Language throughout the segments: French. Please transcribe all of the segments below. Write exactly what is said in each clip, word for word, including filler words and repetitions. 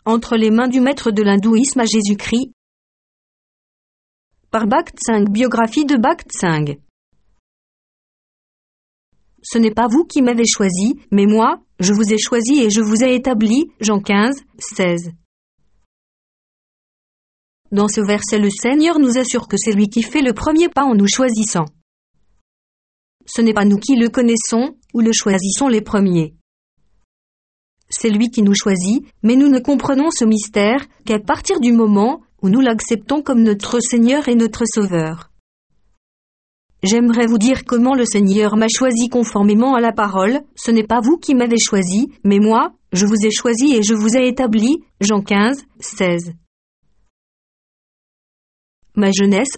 entre les mains du maître de l'hindouisme à Jésus-Christ. Par Bhakt Singh, biographie de Bhakt Singh. Ce n'est pas vous qui m'avez choisi, mais moi, je vous ai choisi et je vous ai établi. Jean quinze, seize. Dans ce verset, le Seigneur nous assure que c'est lui qui fait le premier pas en nous choisissant. Ce n'est pas nous qui le connaissons, ou le choisissons les premiers. C'est lui qui nous choisit, mais nous ne comprenons ce mystère qu'à partir du moment où nous l'acceptons comme notre Seigneur et notre Sauveur. J'aimerais vous dire comment le Seigneur m'a choisi conformément à la parole. Ce n'est pas vous qui m'avez choisi, mais moi, je vous ai choisi et je vous ai établi. Jean quinze, seize. Ma jeunesse.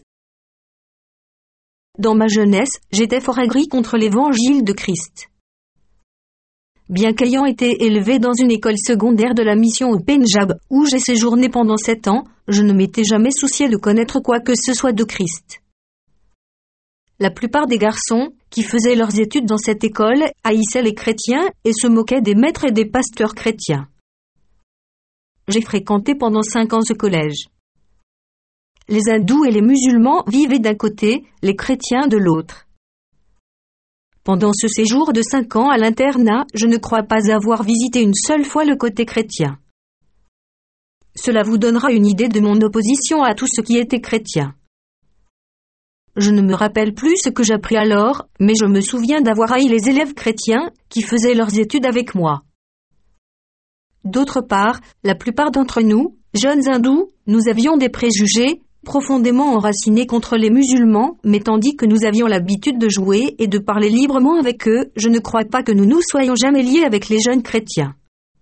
Dans ma jeunesse, j'étais fort aigri contre l'évangile de Christ. Bien qu'ayant été élevé dans une école secondaire de la mission au Pendjab, où j'ai séjourné pendant sept ans, je ne m'étais jamais soucié de connaître quoi que ce soit de Christ. La plupart des garçons, qui faisaient leurs études dans cette école, haïssaient les chrétiens et se moquaient des maîtres et des pasteurs chrétiens. J'ai fréquenté pendant cinq ans ce collège. Les hindous et les musulmans vivaient d'un côté, les chrétiens de l'autre. Pendant ce séjour de cinq ans à l'internat, je ne crois pas avoir visité une seule fois le côté chrétien. Cela vous donnera une idée de mon opposition à tout ce qui était chrétien. Je ne me rappelle plus ce que j'appris alors, mais je me souviens d'avoir haï les élèves chrétiens qui faisaient leurs études avec moi. D'autre part, la plupart d'entre nous, jeunes hindous, nous avions des préjugés profondément enracinés contre les musulmans, mais tandis que nous avions l'habitude de jouer et de parler librement avec eux, je ne crois pas que nous nous soyons jamais liés avec les jeunes chrétiens.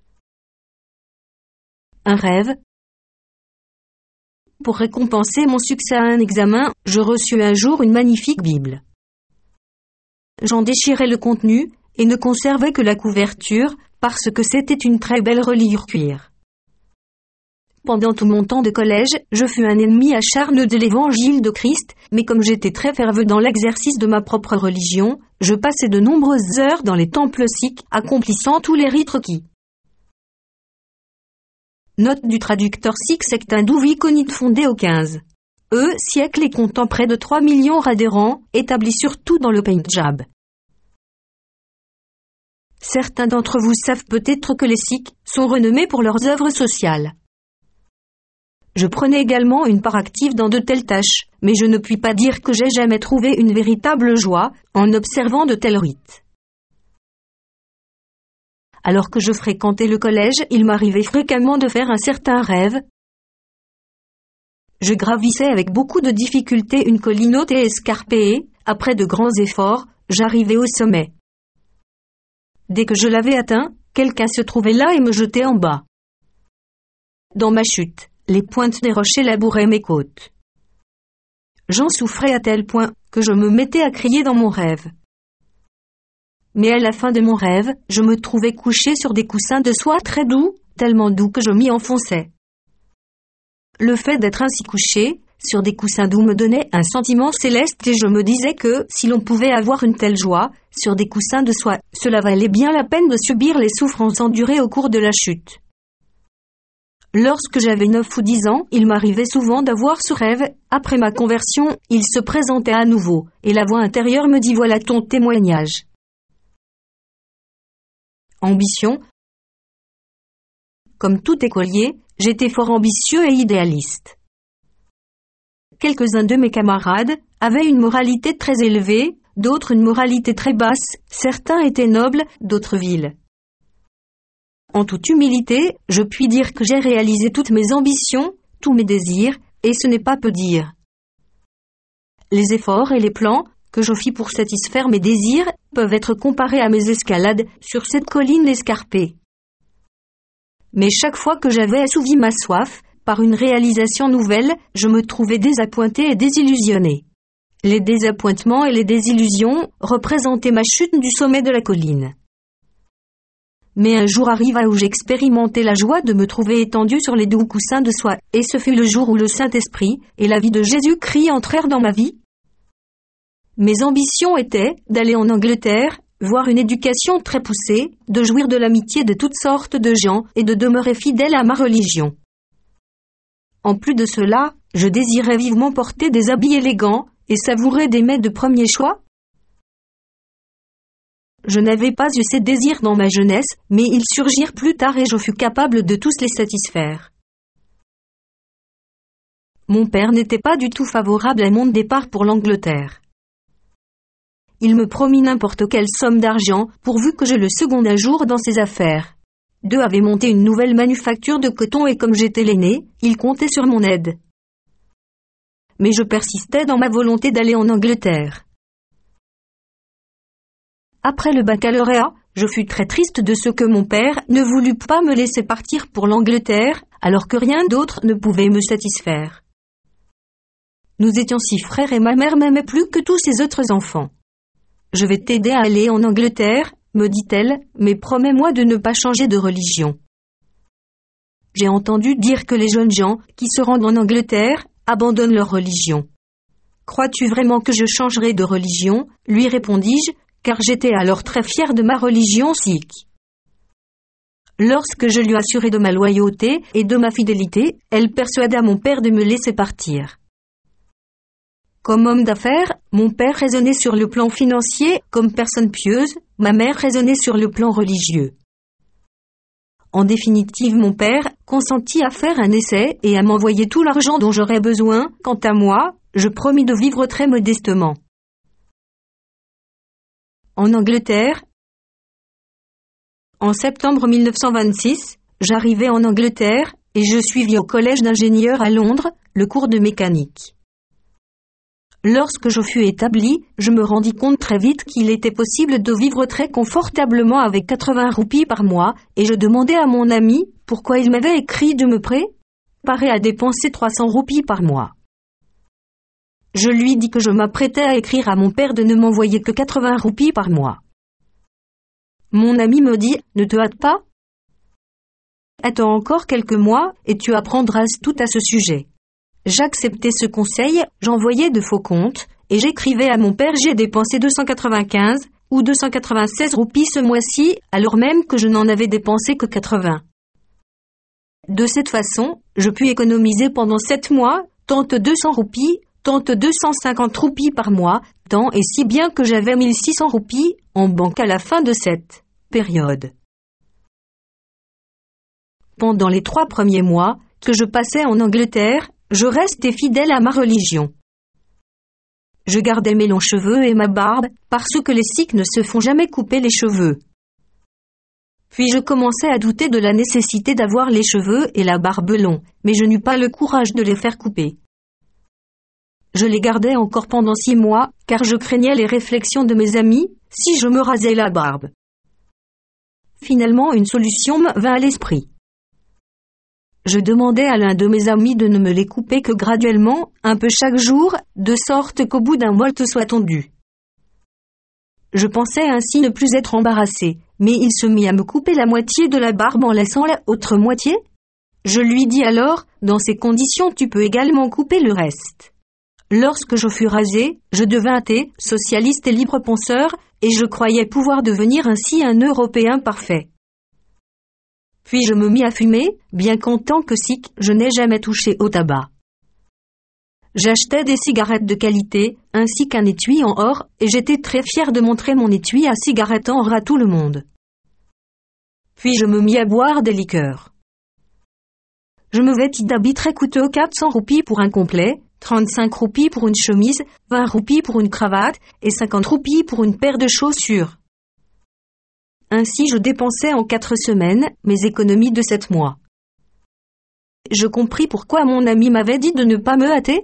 Un rêve. Pour récompenser mon succès à un examen, je reçus un jour une magnifique Bible. J'en déchirai le contenu et ne conservais que la couverture parce que c'était une très belle reliure cuir. Pendant tout mon temps de collège, je fus un ennemi acharné de l'évangile de Christ, mais comme j'étais très ferveux dans l'exercice de ma propre religion, je passais de nombreuses heures dans les temples sikhs, accomplissant tous les rites requis. Note du traducteur sikh, secte hindoue Vikonit fondée au quinzième E siècle et comptant près de trois millions d'adhérents, établis surtout dans le Pendjab. Certains d'entre vous savent peut-être que les sikhs sont renommés pour leurs œuvres sociales. Je prenais également une part active dans de telles tâches, mais je ne puis pas dire que j'ai jamais trouvé une véritable joie en observant de tels rites. Alors que je fréquentais le collège, il m'arrivait fréquemment de faire un certain rêve. Je gravissais avec beaucoup de difficulté une colline haute et escarpée et, après de grands efforts, j'arrivais au sommet. Dès que je l'avais atteint, quelqu'un se trouvait là et me jetait en bas. Dans ma chute, les pointes des rochers labouraient mes côtes. J'en souffrais à tel point que je me mettais à crier dans mon rêve. Mais à la fin de mon rêve, je me trouvais couché sur des coussins de soie très doux, tellement doux que je m'y enfonçais. Le fait d'être ainsi couché, sur des coussins doux me donnait un sentiment céleste et je me disais que, si l'on pouvait avoir une telle joie, sur des coussins de soie, cela valait bien la peine de subir les souffrances endurées au cours de la chute. Lorsque j'avais neuf ou dix ans, il m'arrivait souvent d'avoir ce rêve. Après ma conversion, il se présentait à nouveau, et la voix intérieure me dit « Voilà ton témoignage ». Ambition. Comme tout écolier, j'étais fort ambitieux et idéaliste. Quelques-uns de mes camarades avaient une moralité très élevée, d'autres une moralité très basse, certains étaient nobles, d'autres vils. En toute humilité, je puis dire que j'ai réalisé toutes mes ambitions, tous mes désirs, et ce n'est pas peu dire. Les efforts et les plans que je fis pour satisfaire mes désirs peuvent être comparés à mes escalades sur cette colline escarpée. Mais chaque fois que j'avais assouvi ma soif, par une réalisation nouvelle, je me trouvais désappointé et désillusionné. Les désappointements et les désillusions représentaient ma chute du sommet de la colline. Mais un jour arriva où j'expérimentai la joie de me trouver étendu sur les doux coussins de soie, et ce fut le jour où le Saint-Esprit et la vie de Jésus-Christ entrèrent dans ma vie. Mes ambitions étaient d'aller en Angleterre, voir une éducation très poussée, de jouir de l'amitié de toutes sortes de gens et de demeurer fidèle à ma religion. En plus de cela, je désirais vivement porter des habits élégants et savourer des mets de premier choix. Je n'avais pas eu ces désirs dans ma jeunesse, mais ils surgirent plus tard et je fus capable de tous les satisfaire. Mon père n'était pas du tout favorable à mon départ pour l'Angleterre. Il me promit n'importe quelle somme d'argent, pourvu que je le seconde à jour dans ses affaires. Deux avaient monté une nouvelle manufacture de coton et comme j'étais l'aîné, il comptait sur mon aide. Mais je persistais dans ma volonté d'aller en Angleterre. Après le baccalauréat, je fus très triste de ce que mon père ne voulut pas me laisser partir pour l'Angleterre, alors que rien d'autre ne pouvait me satisfaire. Nous étions six frères et ma mère m'aimait plus que tous ses autres enfants. « Je vais t'aider à aller en Angleterre, me dit-elle, mais promets-moi de ne pas changer de religion. » J'ai entendu dire que les jeunes gens qui se rendent en Angleterre abandonnent leur religion. « Crois-tu vraiment que je changerai de religion ?» lui répondis-je, car j'étais alors très fier de ma religion sikh. Lorsque je lui assurai de ma loyauté et de ma fidélité, elle persuada mon père de me laisser partir. Comme homme d'affaires, mon père raisonnait sur le plan financier comme personne pieuse, ma mère raisonnait sur le plan religieux. En définitive, mon père consentit à faire un essai et à m'envoyer tout l'argent dont j'aurais besoin. Quant à moi, je promis de vivre très modestement. En Angleterre, en septembre mille neuf cent vingt-six, j'arrivai en Angleterre et je suivis au collège d'ingénieurs à Londres le cours de mécanique. Lorsque je fus établi, je me rendis compte très vite qu'il était possible de vivre très confortablement avec quatre-vingts roupies par mois, et je demandai à mon ami pourquoi il m'avait écrit de me préparer à dépenser trois cents roupies par mois. Je lui dis que je m'apprêtais à écrire à mon père de ne m'envoyer que quatre-vingts roupies par mois. Mon ami me dit « Ne te hâte pas. Attends encore quelques mois et tu apprendras tout à ce sujet. » J'acceptai ce conseil, j'envoyai de faux comptes, et j'écrivais à mon père « J'ai dépensé deux cent quatre-vingt-quinze ou deux cent quatre-vingt-seize roupies ce mois-ci, alors même que je n'en avais dépensé que quatre-vingts. » De cette façon, je pus économiser pendant sept mois, tante deux cents roupies, tante deux cent cinquante roupies par mois, tant et si bien que j'avais mille six cents roupies en banque à la fin de cette période. Pendant les trois premiers mois que je passais en Angleterre, je restais fidèle à ma religion. Je gardais mes longs cheveux et ma barbe, parce que les sikhs ne se font jamais couper les cheveux. Puis je commençais à douter de la nécessité d'avoir les cheveux et la barbe longs, mais je n'eus pas le courage de les faire couper. Je les gardais encore pendant six mois, car je craignais les réflexions de mes amis, si je me rasais la barbe. Finalement, une solution me vint à l'esprit. Je demandai à l'un de mes amis de ne me les couper que graduellement, un peu chaque jour, de sorte qu'au bout d'un mois tout soit tondu. Je pensais ainsi ne plus être embarrassé, mais il se mit à me couper la moitié de la barbe en laissant l'autre moitié. Je lui dis alors, dans ces conditions tu peux également couper le reste. Lorsque je fus rasé, je devins athée, socialiste et libre penseur, et je croyais pouvoir devenir ainsi un Européen parfait. Puis je me mis à fumer, bien qu'en tant que sikh, je n'ai jamais touché au tabac. J'achetais des cigarettes de qualité, ainsi qu'un étui en or, et j'étais très fier de montrer mon étui à cigarettes en or à tout le monde. Puis je me mis à boire des liqueurs. Je me vêtis d'habits très coûteux, quatre cents roupies pour un complet, trente-cinq roupies pour une chemise, vingt roupies pour une cravate, et cinquante roupies pour une paire de chaussures. Ainsi je dépensais en quatre semaines mes économies de sept mois. Je compris pourquoi mon ami m'avait dit de ne pas me hâter.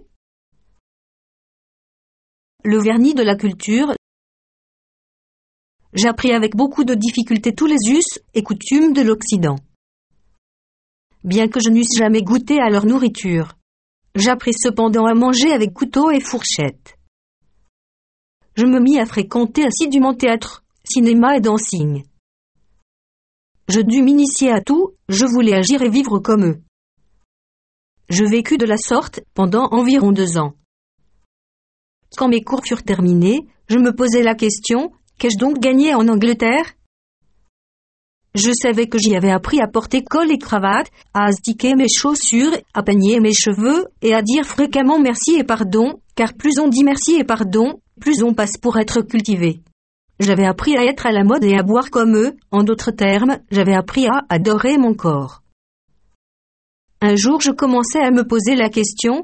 Le vernis de la culture. J'appris avec beaucoup de difficulté tous les us et coutumes de l'Occident. Bien que je n'eusse jamais goûté à leur nourriture, j'appris cependant à manger avec couteau et fourchette. Je me mis à fréquenter assidûment théâtre, cinéma et dancing. Je dus m'initier à tout, je voulais agir et vivre comme eux. Je vécus de la sorte pendant environ deux ans. Quand mes cours furent terminés, je me posais la question, Qu'ai-je donc gagné en Angleterre? Je savais que j'y avais appris à porter col et cravate, à astiquer mes chaussures, à peigner mes cheveux, et à dire fréquemment merci et pardon, car plus on dit merci et pardon, plus on passe pour être cultivé. J'avais appris à être à la mode et à boire comme eux, en d'autres termes, j'avais appris à adorer mon corps. Un jour je commençais à me poser la question: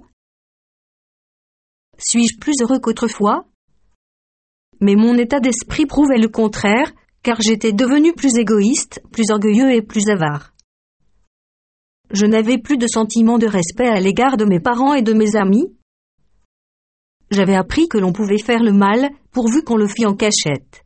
suis-je plus heureux qu'autrefois? Mais mon état d'esprit prouvait le contraire, car j'étais devenu plus égoïste, plus orgueilleux et plus avare. Je n'avais plus de sentiment de respect à l'égard de mes parents et de mes amis. J'avais appris que l'on pouvait faire le mal, pourvu qu'on le fît en cachette.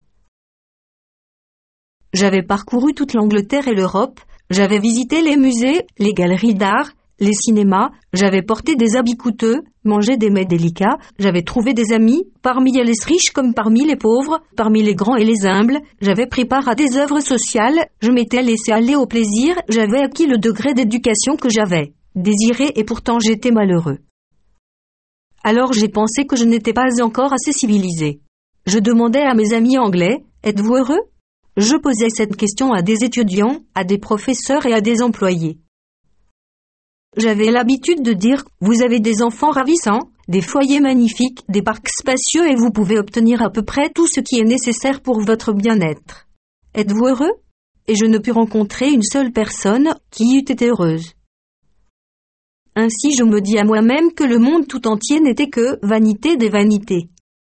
J'avais parcouru toute l'Angleterre et l'Europe, j'avais visité les musées, les galeries d'art, les cinémas, j'avais porté des habits coûteux, mangé des mets délicats, j'avais trouvé des amis, parmi les riches comme parmi les pauvres, parmi les grands et les humbles, j'avais pris part à des œuvres sociales, je m'étais laissé aller au plaisir, j'avais acquis le degré d'éducation que j'avais désiré et pourtant j'étais malheureux. Alors j'ai pensé que je n'étais pas encore assez civilisé. Je demandais à mes amis anglais, êtes-vous heureux? Je posais cette question à des étudiants, à des professeurs et à des employés. J'avais l'habitude de dire, vous avez des enfants ravissants, des foyers magnifiques, des parcs spacieux et vous pouvez obtenir à peu près tout ce qui est nécessaire pour votre bien-être. Êtes-vous heureux? Et je ne pus rencontrer une seule personne qui eût été heureuse. Ainsi je me dis à moi-même que le monde tout entier n'était que vanité des vanités.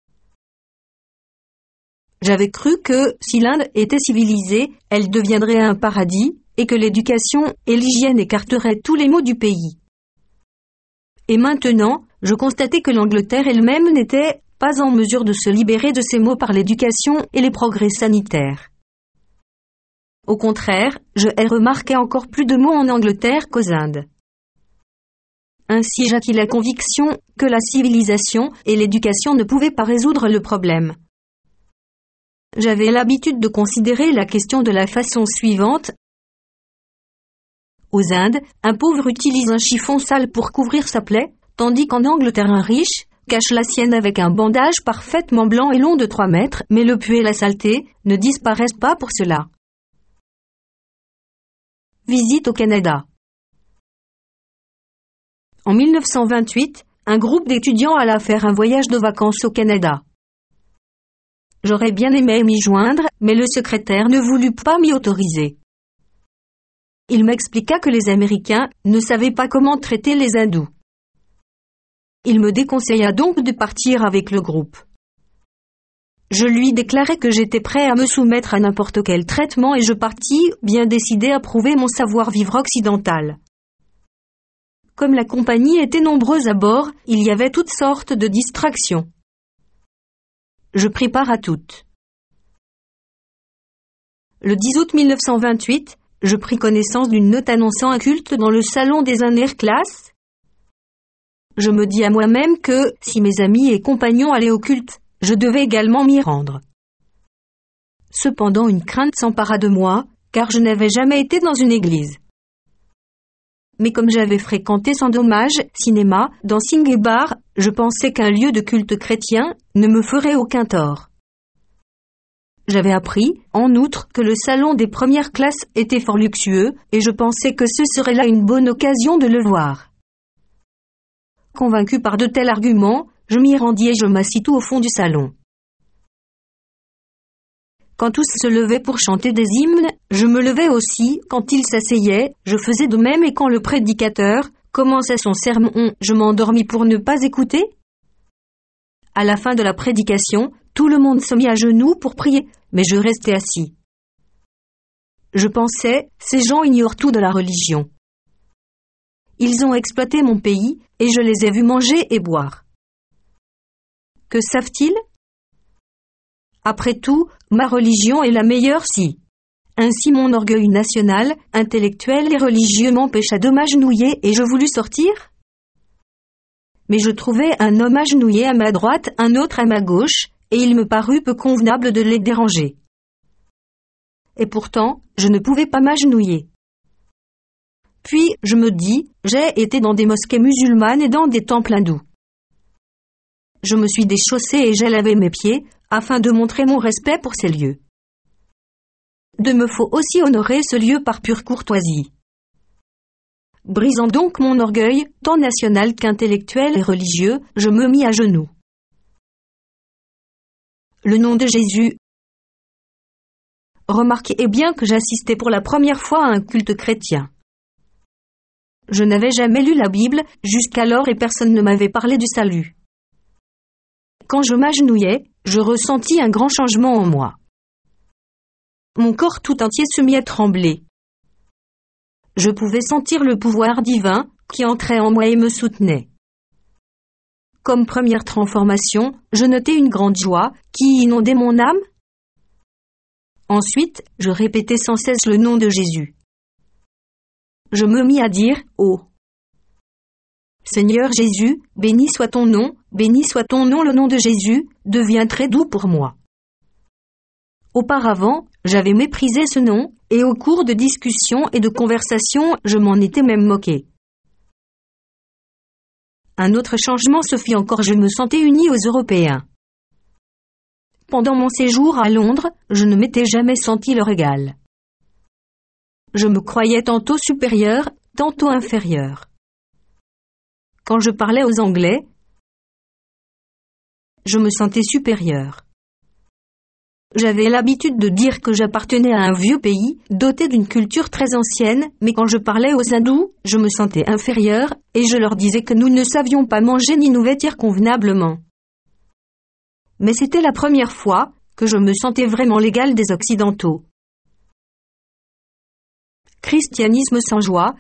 J'avais cru que, si l'Inde était civilisée, elle deviendrait un paradis, et que l'éducation et l'hygiène écarteraient tous les maux du pays. Et maintenant, je constatais que l'Angleterre elle-même n'était pas en mesure de se libérer de ces maux par l'éducation et les progrès sanitaires. Au contraire, je ai remarqué encore plus de maux en Angleterre qu'aux Indes. Ainsi j'acquis la conviction que la civilisation et l'éducation ne pouvaient pas résoudre le problème. J'avais l'habitude de considérer la question de la façon suivante. Aux Indes, un pauvre utilise un chiffon sale pour couvrir sa plaie, tandis qu'en Angleterre un riche cache la sienne avec un bandage parfaitement blanc et long de trois mètres, mais le puits et la saleté ne disparaissent pas pour cela. Visite au Canada. En mille neuf cent vingt-huit, un groupe d'étudiants alla faire un voyage de vacances au Canada. J'aurais bien aimé m'y joindre, mais le secrétaire ne voulut pas m'y autoriser. Il m'expliqua que les Américains ne savaient pas comment traiter les hindous. Il me déconseilla donc de partir avec le groupe. Je lui déclarai que j'étais prêt à me soumettre à n'importe quel traitement et je partis, bien décidé à prouver mon savoir-vivre occidental. Comme la compagnie était nombreuse à bord, il y avait toutes sortes de distractions. Je pris part à toutes. Le dix août mille neuf cent vingt-huit, je pris connaissance d'une note annonçant un culte dans le salon des Inner Class. Je me dis à moi-même que, si mes amis et compagnons allaient au culte, je devais également m'y rendre. Cependant une crainte s'empara de moi, car je n'avais jamais été dans une église. Mais comme j'avais fréquenté sans dommage, cinéma, dancing et bar, je pensais qu'un lieu de culte chrétien ne me ferait aucun tort. J'avais appris, en outre, que le salon des premières classes était fort luxueux, et je pensais que ce serait là une bonne occasion de le voir. Convaincu par de tels arguments, je m'y rendis et je m'assis tout au fond du salon. Quand tous se levaient pour chanter des hymnes, je me levais aussi, quand ils s'asseyaient, je faisais de même et quand le prédicateur commençait son sermon, je m'endormis pour ne pas écouter. À la fin de la prédication, tout le monde se mit à genoux pour prier, mais je restais assis. Je pensais, ces gens ignorent tout de la religion. Ils ont exploité mon pays, et je les ai vus manger et boire. Que savent-ils? Après tout, ma religion est la meilleure si. Ainsi mon orgueil national, intellectuel et religieux m'empêcha de m'agenouiller et je voulus sortir. Mais je trouvai un homme agenouillé à ma droite, un autre à ma gauche, et il me parut peu convenable de les déranger. Et pourtant, je ne pouvais pas m'agenouiller. Puis, je me dis, j'ai été dans des mosquées musulmanes et dans des temples hindous. Je me suis déchaussé et j'ai lavé mes pieds, afin de montrer mon respect pour ces lieux. De me faut aussi honorer ce lieu par pure courtoisie. Brisant donc mon orgueil, tant national qu'intellectuel et religieux, je me mis à genoux. Le nom de Jésus. Remarquez bien que j'assistais pour la première fois à un culte chrétien. Je n'avais jamais lu la Bible jusqu'alors et personne ne m'avait parlé du salut. Quand je m'agenouillais, je ressentis un grand changement en moi. Mon corps tout entier se mit à trembler. Je pouvais sentir le pouvoir divin qui entrait en moi et me soutenait. Comme première transformation, je notais une grande joie qui inondait mon âme. Ensuite, je répétais sans cesse le nom de Jésus. Je me mis à dire « Oh ! Seigneur Jésus, béni soit ton nom, béni soit ton nom, le nom de Jésus devient très doux pour moi. » Auparavant, j'avais méprisé ce nom, et au cours de discussions et de conversations, je m'en étais même moqué. Un autre changement se fit encore, je me sentais uni aux Européens. Pendant mon séjour à Londres, je ne m'étais jamais senti leur égal. Je me croyais tantôt supérieur, tantôt inférieur. Quand je parlais aux Anglais, je me sentais supérieur. J'avais l'habitude de dire que j'appartenais à un vieux pays, doté d'une culture très ancienne, mais quand je parlais aux hindous, je me sentais inférieur, et je leur disais que nous ne savions pas manger ni nous vêtir convenablement. Mais c'était la première fois que je me sentais vraiment l'égal des Occidentaux. Christianisme sans joie.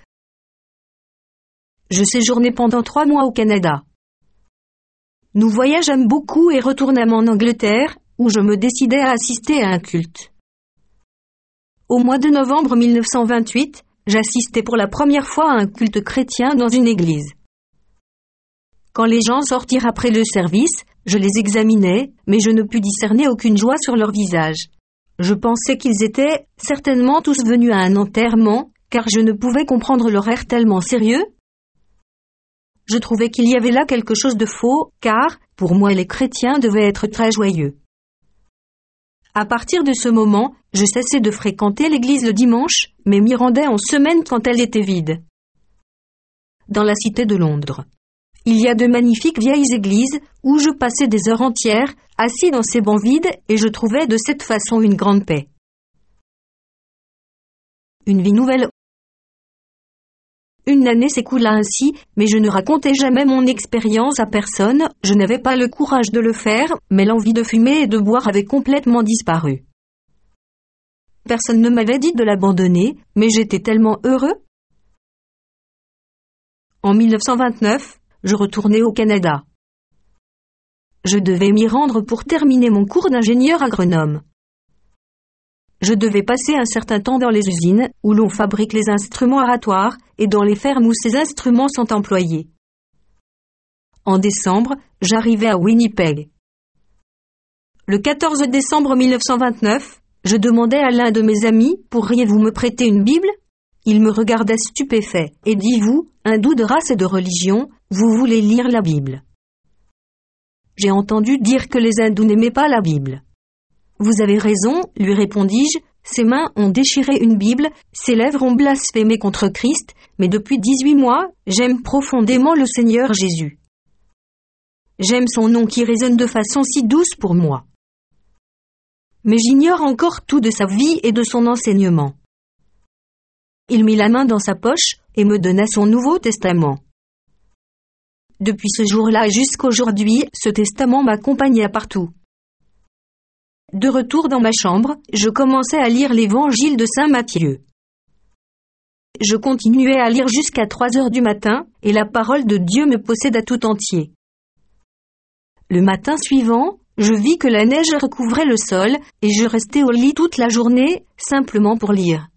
Je séjournais pendant trois mois au Canada. Nous voyageâmes beaucoup et retournâmes en Angleterre, où je me décidai à assister à un culte. Au mois de novembre mille neuf cent vingt-huit, j'assistais pour la première fois à un culte chrétien dans une église. Quand les gens sortirent après le service, je les examinais, mais je ne pus discerner aucune joie sur leur visage. Je pensais qu'ils étaient certainement tous venus à un enterrement, car je ne pouvais comprendre leur air tellement sérieux. Je trouvais qu'il y avait là quelque chose de faux, car, pour moi, les chrétiens devaient être très joyeux. À partir de ce moment, je cessai de fréquenter l'église le dimanche, mais m'y rendais en semaine quand elle était vide. Dans la cité de Londres, il y a de magnifiques vieilles églises où je passais des heures entières, assis dans ces bancs vides, et je trouvais de cette façon une grande paix. Une vie nouvelle. Une année s'écoula ainsi, mais je ne racontais jamais mon expérience à personne, je n'avais pas le courage de le faire, mais l'envie de fumer et de boire avait complètement disparu. Personne ne m'avait dit de l'abandonner, mais j'étais tellement heureux. En mille neuf cent vingt-neuf, je retournai au Canada. Je devais m'y rendre pour terminer mon cours d'ingénieur agronome. Je devais passer un certain temps dans les usines, où l'on fabrique les instruments aratoires, et dans les fermes où ces instruments sont employés. En décembre, j'arrivai à Winnipeg. Le quatorze décembre mille neuf cent vingt-neuf, je demandai à l'un de mes amis, pourriez-vous me prêter une Bible ? Il me regarda stupéfait, et dit, vous, hindou de race et de religion, vous voulez lire la Bible. J'ai entendu dire que les hindous n'aimaient pas la Bible. Vous avez raison, lui répondis-je, ses mains ont déchiré une Bible, ses lèvres ont blasphémé contre Christ, mais depuis dix-huit mois, j'aime profondément le Seigneur Jésus. J'aime son nom qui résonne de façon si douce pour moi. Mais j'ignore encore tout de sa vie et de son enseignement. Il mit la main dans sa poche et me donna son Nouveau Testament. Depuis ce jour-là jusqu'aujourd'hui, ce testament m'accompagna partout. De retour dans ma chambre, je commençais à lire l'évangile de saint Matthieu. Je continuais à lire jusqu'à trois heures du matin, et la parole de Dieu me posséda tout entier. Le matin suivant, je vis que la neige recouvrait le sol, et je restais au lit toute la journée, simplement pour lire.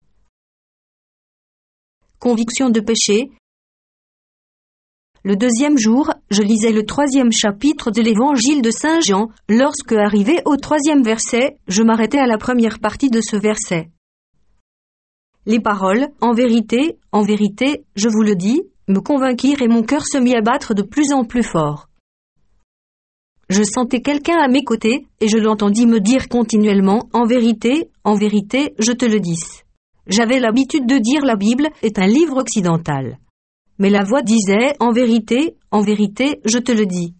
Conviction de péché. Le deuxième jour, je lisais le troisième chapitre de l'évangile de saint Jean. Lorsque, arrivé au troisième verset, je m'arrêtai à la première partie de ce verset. Les paroles, en vérité, en vérité, je vous le dis, me convainquirent et mon cœur se mit à battre de plus en plus fort. Je sentais quelqu'un à mes côtés, et je l'entendis me dire continuellement, en vérité, en vérité, je te le dis. J'avais l'habitude de dire la Bible est un livre occidental. Mais la voix disait, en vérité, en vérité, je te le dis.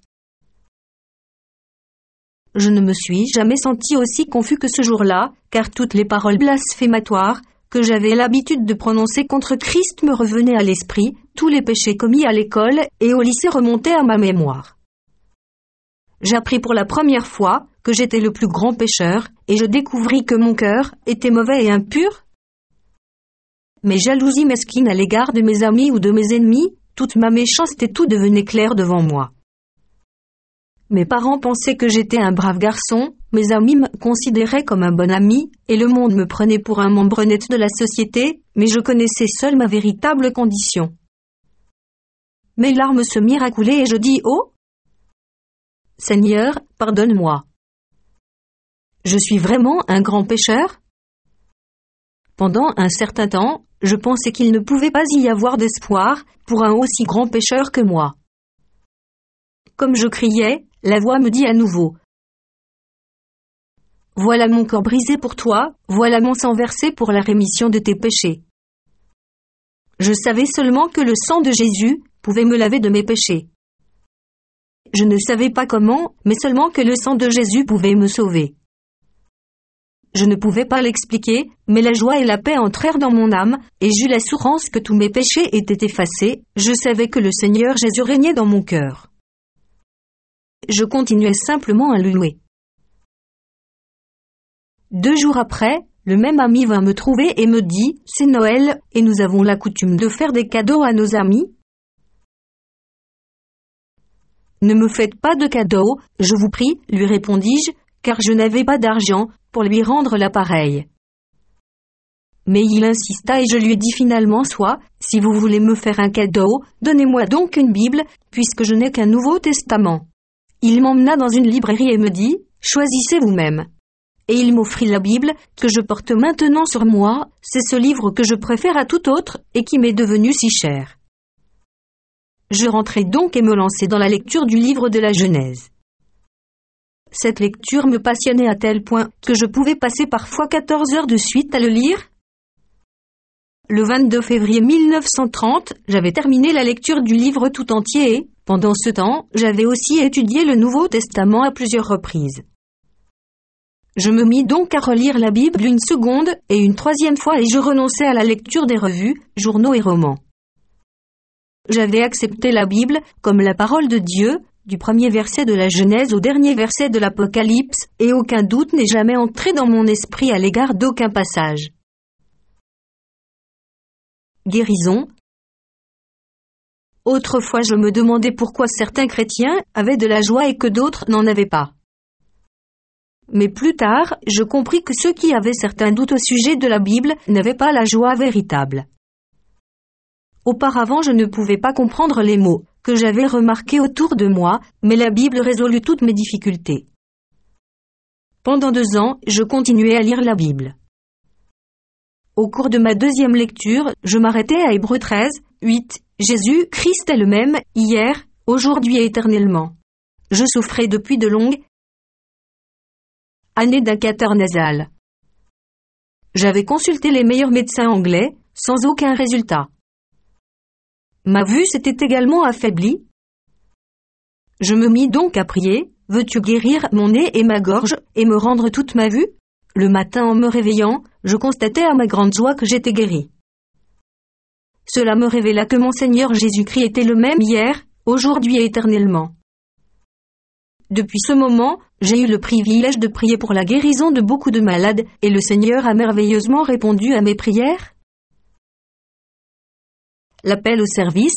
Je ne me suis jamais senti aussi confus que ce jour-là, car toutes les paroles blasphématoires que j'avais l'habitude de prononcer contre Christ me revenaient à l'esprit, tous les péchés commis à l'école et au lycée remontaient à ma mémoire. J'appris pour la première fois que j'étais le plus grand pécheur, et je découvris que mon cœur était mauvais et impur. Mes jalousies mesquines à l'égard de mes amis ou de mes ennemis, toute ma méchanceté, tout devenait clair devant moi. Mes parents pensaient que j'étais un brave garçon, mes amis me considéraient comme un bon ami, et le monde me prenait pour un membre net de la société, mais je connaissais seul ma véritable condition. Mes larmes se mirent à couler et je dis « Oh ! Seigneur, pardonne-moi. Je suis vraiment un grand pécheur ?» Pendant un certain temps, je pensais qu'il ne pouvait pas y avoir d'espoir pour un aussi grand pécheur que moi. Comme je criais, la voix me dit à nouveau « Voilà mon corps brisé pour toi, voilà mon sang versé pour la rémission de tes péchés. » Je savais seulement que le sang de Jésus pouvait me laver de mes péchés. Je ne savais pas comment, mais seulement que le sang de Jésus pouvait me sauver. Je ne pouvais pas l'expliquer, mais la joie et la paix entrèrent dans mon âme, et j'eus l'assurance que tous mes péchés étaient effacés. Je savais que le Seigneur Jésus régnait dans mon cœur. Je continuais simplement à le louer. Deux jours après, le même ami vint me trouver et me dit « C'est Noël, et nous avons la coutume de faire des cadeaux à nos amis. Ne me faites pas de cadeaux, je vous prie, lui répondis-je, car je n'avais pas d'argent pour lui rendre l'appareil. » Mais il insista et je lui ai dit finalement « Soit, si vous voulez me faire un cadeau, donnez-moi donc une Bible, puisque je n'ai qu'un Nouveau Testament. » Il m'emmena dans une librairie et me dit « Choisissez vous-même. » Et il m'offrit la Bible, que je porte maintenant sur moi, c'est ce livre que je préfère à tout autre et qui m'est devenu si cher. Je rentrai donc et me lançai dans la lecture du livre de la Genèse. Cette lecture me passionnait à tel point que je pouvais passer parfois quatorze heures de suite à le lire. Le vingt-deux février mille neuf cent trente, j'avais terminé la lecture du livre tout entier et, pendant ce temps, j'avais aussi étudié le Nouveau Testament à plusieurs reprises. Je me mis donc à relire la Bible une seconde et une troisième fois et je renonçai à la lecture des revues, journaux et romans. J'avais accepté la Bible comme la parole de Dieu, du premier verset de la Genèse au dernier verset de l'Apocalypse, et aucun doute n'est jamais entré dans mon esprit à l'égard d'aucun passage. Guérison. Autrefois je me demandais pourquoi certains chrétiens avaient de la joie et que d'autres n'en avaient pas. Mais plus tard, je compris que ceux qui avaient certains doutes au sujet de la Bible n'avaient pas la joie véritable. Auparavant je ne pouvais pas comprendre les mots que j'avais remarqués autour de moi, mais la Bible résolut toutes mes difficultés. Pendant deux ans, je continuais à lire la Bible. Au cours de ma deuxième lecture, je m'arrêtais à Hébreux treize, huit. Jésus, Christ est le même, hier, aujourd'hui et éternellement. Je souffrais depuis de longues années d'un catarrhe nasal. J'avais consulté les meilleurs médecins anglais, sans aucun résultat. Ma vue s'était également affaiblie. Je me mis donc à prier, « Veux-tu guérir mon nez et ma gorge, et me rendre toute ma vue ?» Le matin en me réveillant, je constatais à ma grande joie que j'étais guéri. Cela me révéla que mon Seigneur Jésus-Christ était le même hier, aujourd'hui et éternellement. Depuis ce moment, j'ai eu le privilège de prier pour la guérison de beaucoup de malades, et le Seigneur a merveilleusement répondu à mes prières. L'appel au service.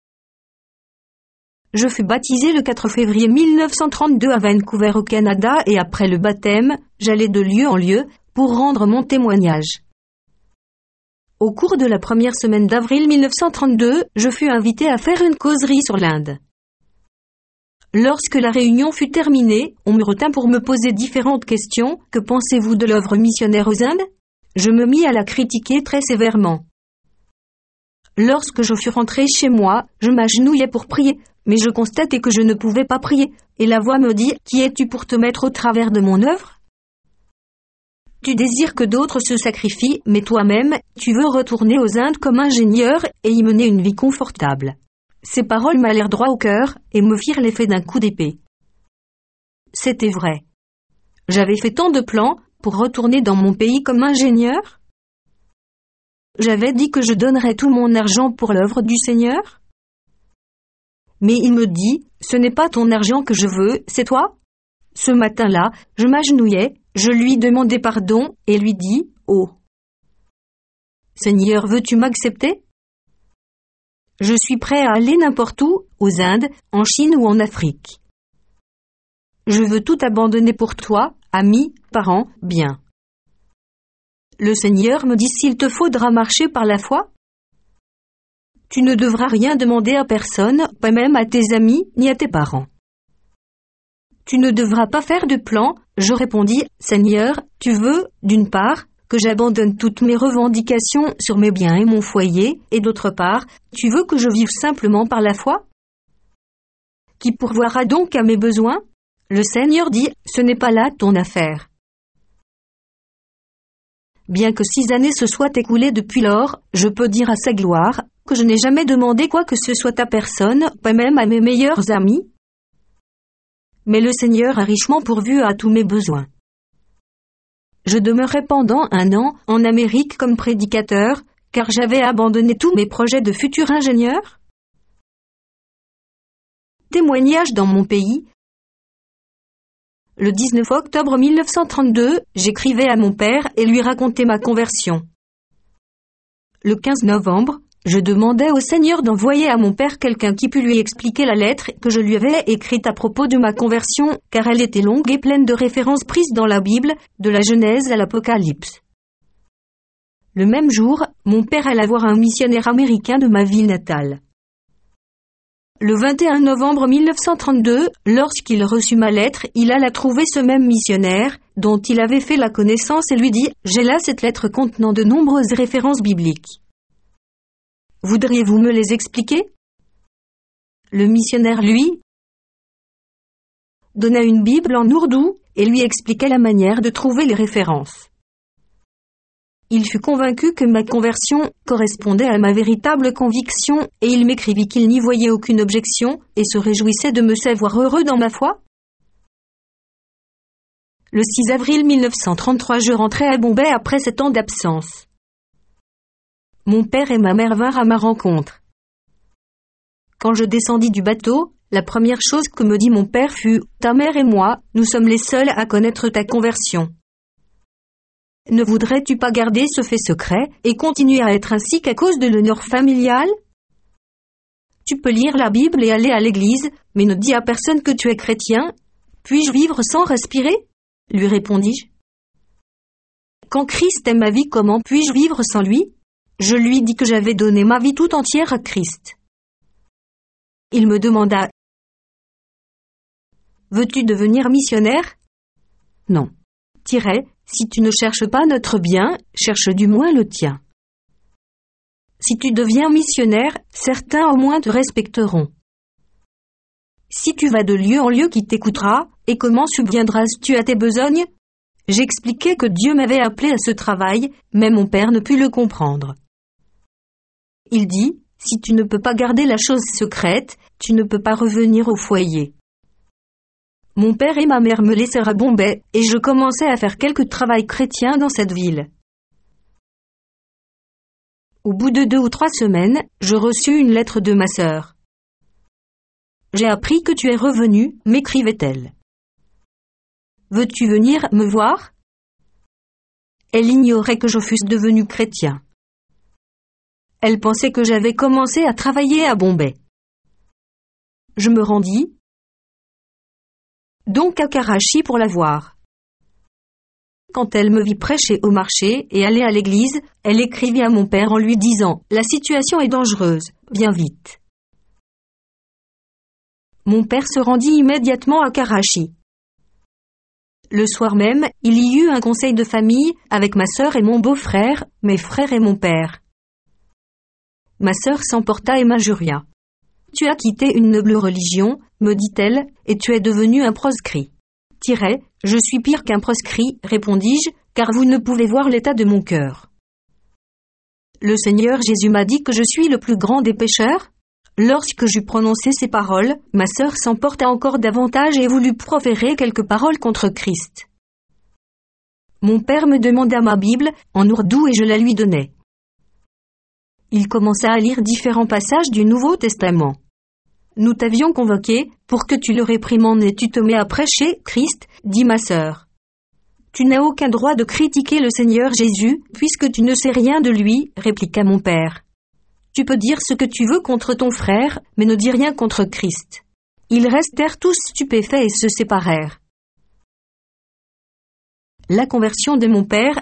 Je fus baptisé le quatre février mille neuf cent trente-deux à Vancouver au Canada et après le baptême, j'allais de lieu en lieu pour rendre mon témoignage. Au cours de la première semaine d'avril mille neuf cent trente-deux, je fus invité à faire une causerie sur l'Inde. Lorsque la réunion fut terminée, on me retint pour me poser différentes questions. Que pensez-vous de l'œuvre missionnaire aux Indes ? Je me mis à la critiquer très sévèrement. Lorsque je fus rentré chez moi, je m'agenouillai pour prier, mais je constatai que je ne pouvais pas prier, et la voix me dit « Qui es-tu pour te mettre au travers de mon œuvre ? Tu désires que d'autres se sacrifient, mais toi-même, tu veux retourner aux Indes comme ingénieur et y mener une vie confortable. » Ces paroles m'allèrent droit au cœur et me firent l'effet d'un coup d'épée. C'était vrai. J'avais fait tant de plans pour retourner dans mon pays comme ingénieur. J'avais dit que je donnerais tout mon argent pour l'œuvre du Seigneur. Mais il me dit, ce n'est pas ton argent que je veux, c'est toi. Ce matin-là, je m'agenouillai, je lui demandai pardon et lui dis, oh. Seigneur, veux-tu m'accepter ? Je suis prêt à aller n'importe où, aux Indes, en Chine ou en Afrique. Je veux tout abandonner pour toi, amis, parents, biens. Le Seigneur me dit s'il te faudra marcher par la foi. Tu ne devras rien demander à personne, pas même à tes amis ni à tes parents. Tu ne devras pas faire de plan. Je répondis, Seigneur, tu veux, d'une part, que j'abandonne toutes mes revendications sur mes biens et mon foyer, et d'autre part, tu veux que je vive simplement par la foi ? Qui pourvoira donc à mes besoins ? Le Seigneur dit, ce n'est pas là ton affaire. Bien que six années se soient écoulées depuis lors, je peux dire à sa gloire que je n'ai jamais demandé quoi que ce soit à personne, pas même à mes meilleurs amis. Mais le Seigneur a richement pourvu à tous mes besoins. Je demeurai pendant un an en Amérique comme prédicateur, car j'avais abandonné tous mes projets de futur ingénieur. Témoignage dans mon pays. Le dix-neuf octobre mille neuf cent trente-deux, j'écrivais à mon père et lui racontais ma conversion. Le quinze novembre, je demandais au Seigneur d'envoyer à mon père quelqu'un qui pût lui expliquer la lettre que je lui avais écrite à propos de ma conversion, car elle était longue et pleine de références prises dans la Bible, de la Genèse à l'Apocalypse. Le même jour, mon père alla voir un missionnaire américain de ma ville natale. Le vingt et un novembre mille neuf cent trente-deux, lorsqu'il reçut ma lettre, il alla trouver ce même missionnaire, dont il avait fait la connaissance et lui dit « J'ai là cette lettre contenant de nombreuses références bibliques. Voudriez-vous me les expliquer ?» Le missionnaire, lui, donna une Bible en ourdou et lui expliqua la manière de trouver les références. Il fut convaincu que ma conversion correspondait à ma véritable conviction et il m'écrivit qu'il n'y voyait aucune objection et se réjouissait de me savoir heureux dans ma foi. Le six avril mille neuf cent trente-trois, je rentrai à Bombay après sept ans d'absence. Mon père et ma mère vinrent à ma rencontre. Quand je descendis du bateau, la première chose que me dit mon père fut « Ta mère et moi, nous sommes les seuls à connaître ta conversion. Ne voudrais-tu pas garder ce fait secret et continuer à être ainsi qu'à cause de l'honneur familial ? Tu peux lire la Bible et aller à l'église, mais ne dis à personne que tu es chrétien. Puis-je vivre sans respirer ? Lui répondis-je. Quand Christ est ma vie, comment puis-je vivre sans lui ? Je lui dis que j'avais donné ma vie tout entière à Christ. Il me demanda « Veux-tu devenir missionnaire ? » Non. Tiret, si tu ne cherches pas notre bien, cherche du moins le tien. Si tu deviens missionnaire, certains au moins te respecteront. Si tu vas de lieu en lieu, qui t'écoutera, et comment subviendras-tu à tes besognes ? J'expliquai que Dieu m'avait appelé à ce travail, mais mon père ne put le comprendre. Il dit, si tu ne peux pas garder la chose secrète, tu ne peux pas revenir au foyer. Mon père et ma mère me laissèrent à Bombay et je commençai à faire quelque travail chrétien dans cette ville. Au bout de deux ou trois semaines, je reçus une lettre de ma sœur. « J'ai appris que tu es revenu, m'écrivait-elle. Veux-tu venir me voir ? » Elle ignorait que je fusse devenu chrétien. Elle pensait que j'avais commencé à travailler à Bombay. Je me rendis donc à Karachi pour la voir. Quand elle me vit prêcher au marché et aller à l'église, elle écrivit à mon père en lui disant « La situation est dangereuse, viens vite. » Mon père se rendit immédiatement à Karachi. Le soir même, il y eut un conseil de famille avec ma sœur et mon beau-frère, mes frères et mon père. ma sœur s'emporta et m'injuria. Tu as quitté une noble religion, me dit-elle, et tu es devenu un proscrit. Tiret, je suis pire qu'un proscrit, répondis-je, car vous ne pouvez voir l'état de mon cœur. Le Seigneur Jésus m'a dit que je suis le plus grand des pécheurs. Lorsque j'eus prononcé ces paroles, ma sœur s'emporta encore davantage et voulut proférer quelques paroles contre Christ. Mon père me demanda ma Bible, en ourdou, et je la lui donnai. Il commença à lire différents passages du Nouveau Testament. Nous t'avions convoqué, pour que tu le réprimandes et tu te mets à prêcher Christ, dit ma sœur. Tu n'as aucun droit de critiquer le Seigneur Jésus, puisque tu ne sais rien de lui, répliqua mon père. Tu peux dire ce que tu veux contre ton frère, mais ne dis rien contre Christ. Ils restèrent tous stupéfaits et se séparèrent. La conversion de mon père.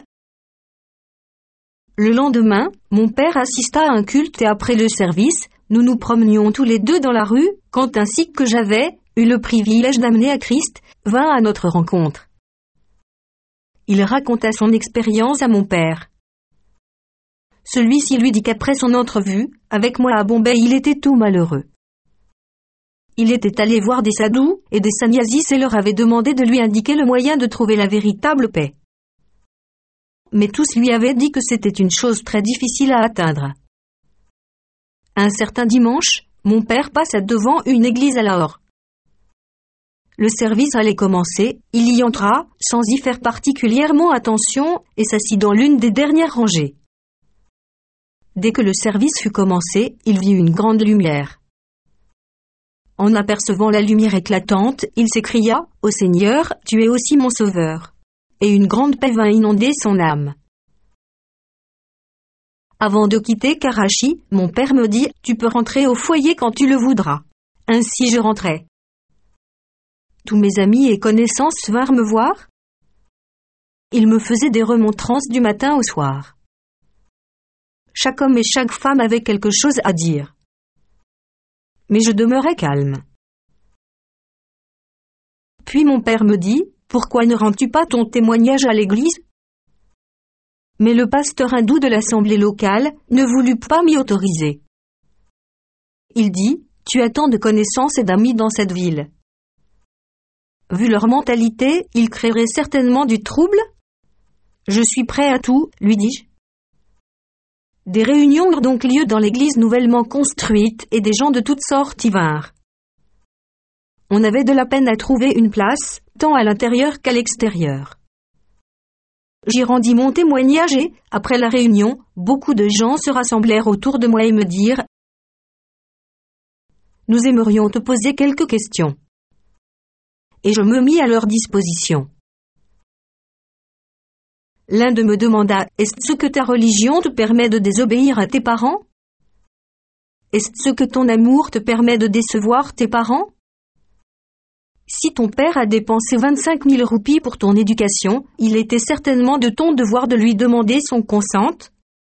Le lendemain, mon père assista à un culte et après le service, nous nous promenions tous les deux dans la rue, quand un sikh que j'avais eu le privilège d'amener à Christ, vint à notre rencontre. Il raconta son expérience à mon père. Celui-ci lui dit qu'après son entrevue, avec moi à Bombay, il était tout malheureux. Il était allé voir des sadhus et des sannyasis et leur avait demandé de lui indiquer le moyen de trouver la véritable paix. Mais tous lui avaient dit que c'était une chose très difficile à atteindre. Un certain dimanche, mon père passa devant une église à Lahore. Le service allait commencer, il y entra, sans y faire particulièrement attention, et s'assit dans l'une des dernières rangées. Dès que le service fut commencé, il vit une grande lumière. En apercevant la lumière éclatante, il s'écria « Ô Seigneur, tu es aussi mon sauveur !» Et une grande paix vint inonder son âme. Avant de quitter Karachi, mon père me dit « Tu peux rentrer au foyer quand tu le voudras. » Ainsi je rentrai. Tous mes amis et connaissances vinrent me voir. Ils me faisaient des remontrances du matin au soir. Chaque homme et chaque femme avait quelque chose à dire. Mais je demeurais calme. Puis mon père me dit « Pourquoi ne rends-tu pas ton témoignage à l'église ?» Mais le pasteur hindou de l'assemblée locale ne voulut pas m'y autoriser. Il dit « Tu as tant de connaissances et d'amis dans cette ville. Vu leur mentalité, ils créeraient certainement du trouble. Je suis prêt à tout, lui dis-je. Des réunions eurent donc lieu dans l'église nouvellement construite et des gens de toutes sortes y vinrent. On avait de la peine à trouver une place, tant à l'intérieur qu'à l'extérieur. J'y rendis mon témoignage et, après la réunion, beaucoup de gens se rassemblèrent autour de moi et me dirent « Nous aimerions te poser quelques questions. » Et je me mis à leur disposition. L'un d'eux me demanda « Est-ce que ta religion te permet de désobéir à tes parents ? Est-ce que ton amour te permet de décevoir tes parents ? Si ton père a dépensé vingt-cinq mille roupies pour ton éducation, il était certainement de ton devoir de lui demander son consentement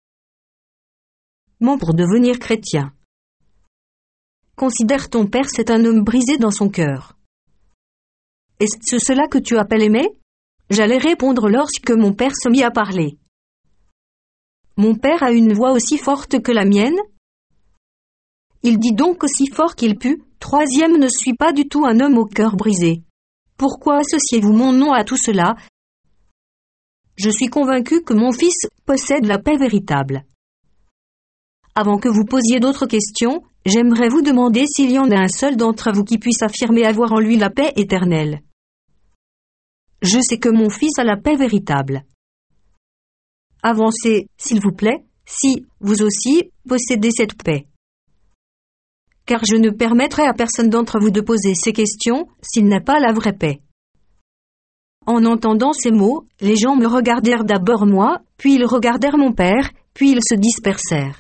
pour devenir chrétien. Considère ton père, c'est un homme brisé dans son cœur. Est-ce cela que tu appelles aimer ? J'allais répondre lorsque mon père se mit à parler. Mon père a une voix aussi forte que la mienne. Il dit donc aussi fort qu'il put. Troisième, ne suis pas du tout un homme au cœur brisé. Pourquoi associez-vous mon nom à tout cela ? Je suis convaincu que mon fils possède la paix véritable. Avant que vous posiez d'autres questions, j'aimerais vous demander s'il y en a un seul d'entre vous qui puisse affirmer avoir en lui la paix éternelle. Je sais que mon fils a la paix véritable. Avancez, s'il vous plaît, si, vous aussi, possédez cette paix. Car je ne permettrai à personne d'entre vous de poser ces questions s'il n'a pas la vraie paix. En entendant ces mots, les gens me regardèrent d'abord moi, puis ils regardèrent mon père, puis ils se dispersèrent.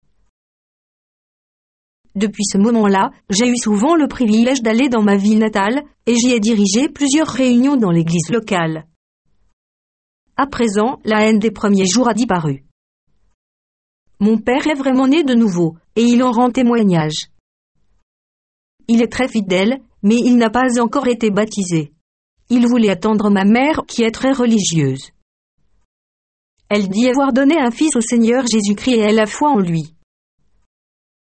Depuis ce moment-là, j'ai eu souvent le privilège d'aller dans ma ville natale, et j'y ai dirigé plusieurs réunions dans l'église locale. À présent, la haine des premiers jours a disparu. Mon père est vraiment né de nouveau, et il en rend témoignage. Il est très fidèle, mais il n'a pas encore été baptisé. Il voulait attendre ma mère, qui est très religieuse. Elle dit avoir donné un fils au Seigneur Jésus-Christ et elle a foi en lui.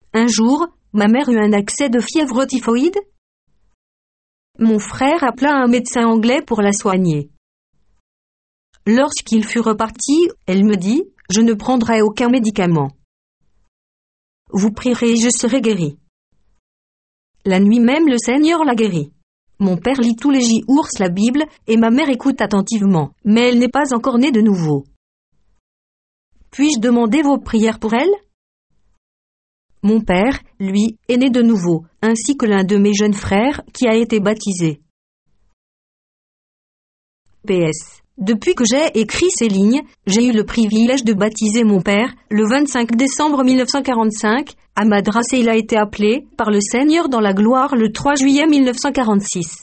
Un jour, ma mère eut un accès de fièvre typhoïde. Mon frère appela un médecin anglais pour la soigner. Lorsqu'il fut reparti, elle me dit, « Je ne prendrai aucun médicament. Vous prierez et je serai guéri. » La nuit même, le Seigneur l'a guéri. Mon père lit tous les jours la Bible et ma mère écoute attentivement, mais elle n'est pas encore née de nouveau. Puis-je demander vos prières pour elle? Mon père, lui, est né de nouveau, ainsi que l'un de mes jeunes frères qui a été baptisé. P S. Depuis que j'ai écrit ces lignes, j'ai eu le privilège de baptiser mon père, le vingt-cinq décembre mille neuf cent quarante-cinq, à Madras et il a été appelé par le Seigneur dans la gloire le trois juillet mille neuf cent quarante-six.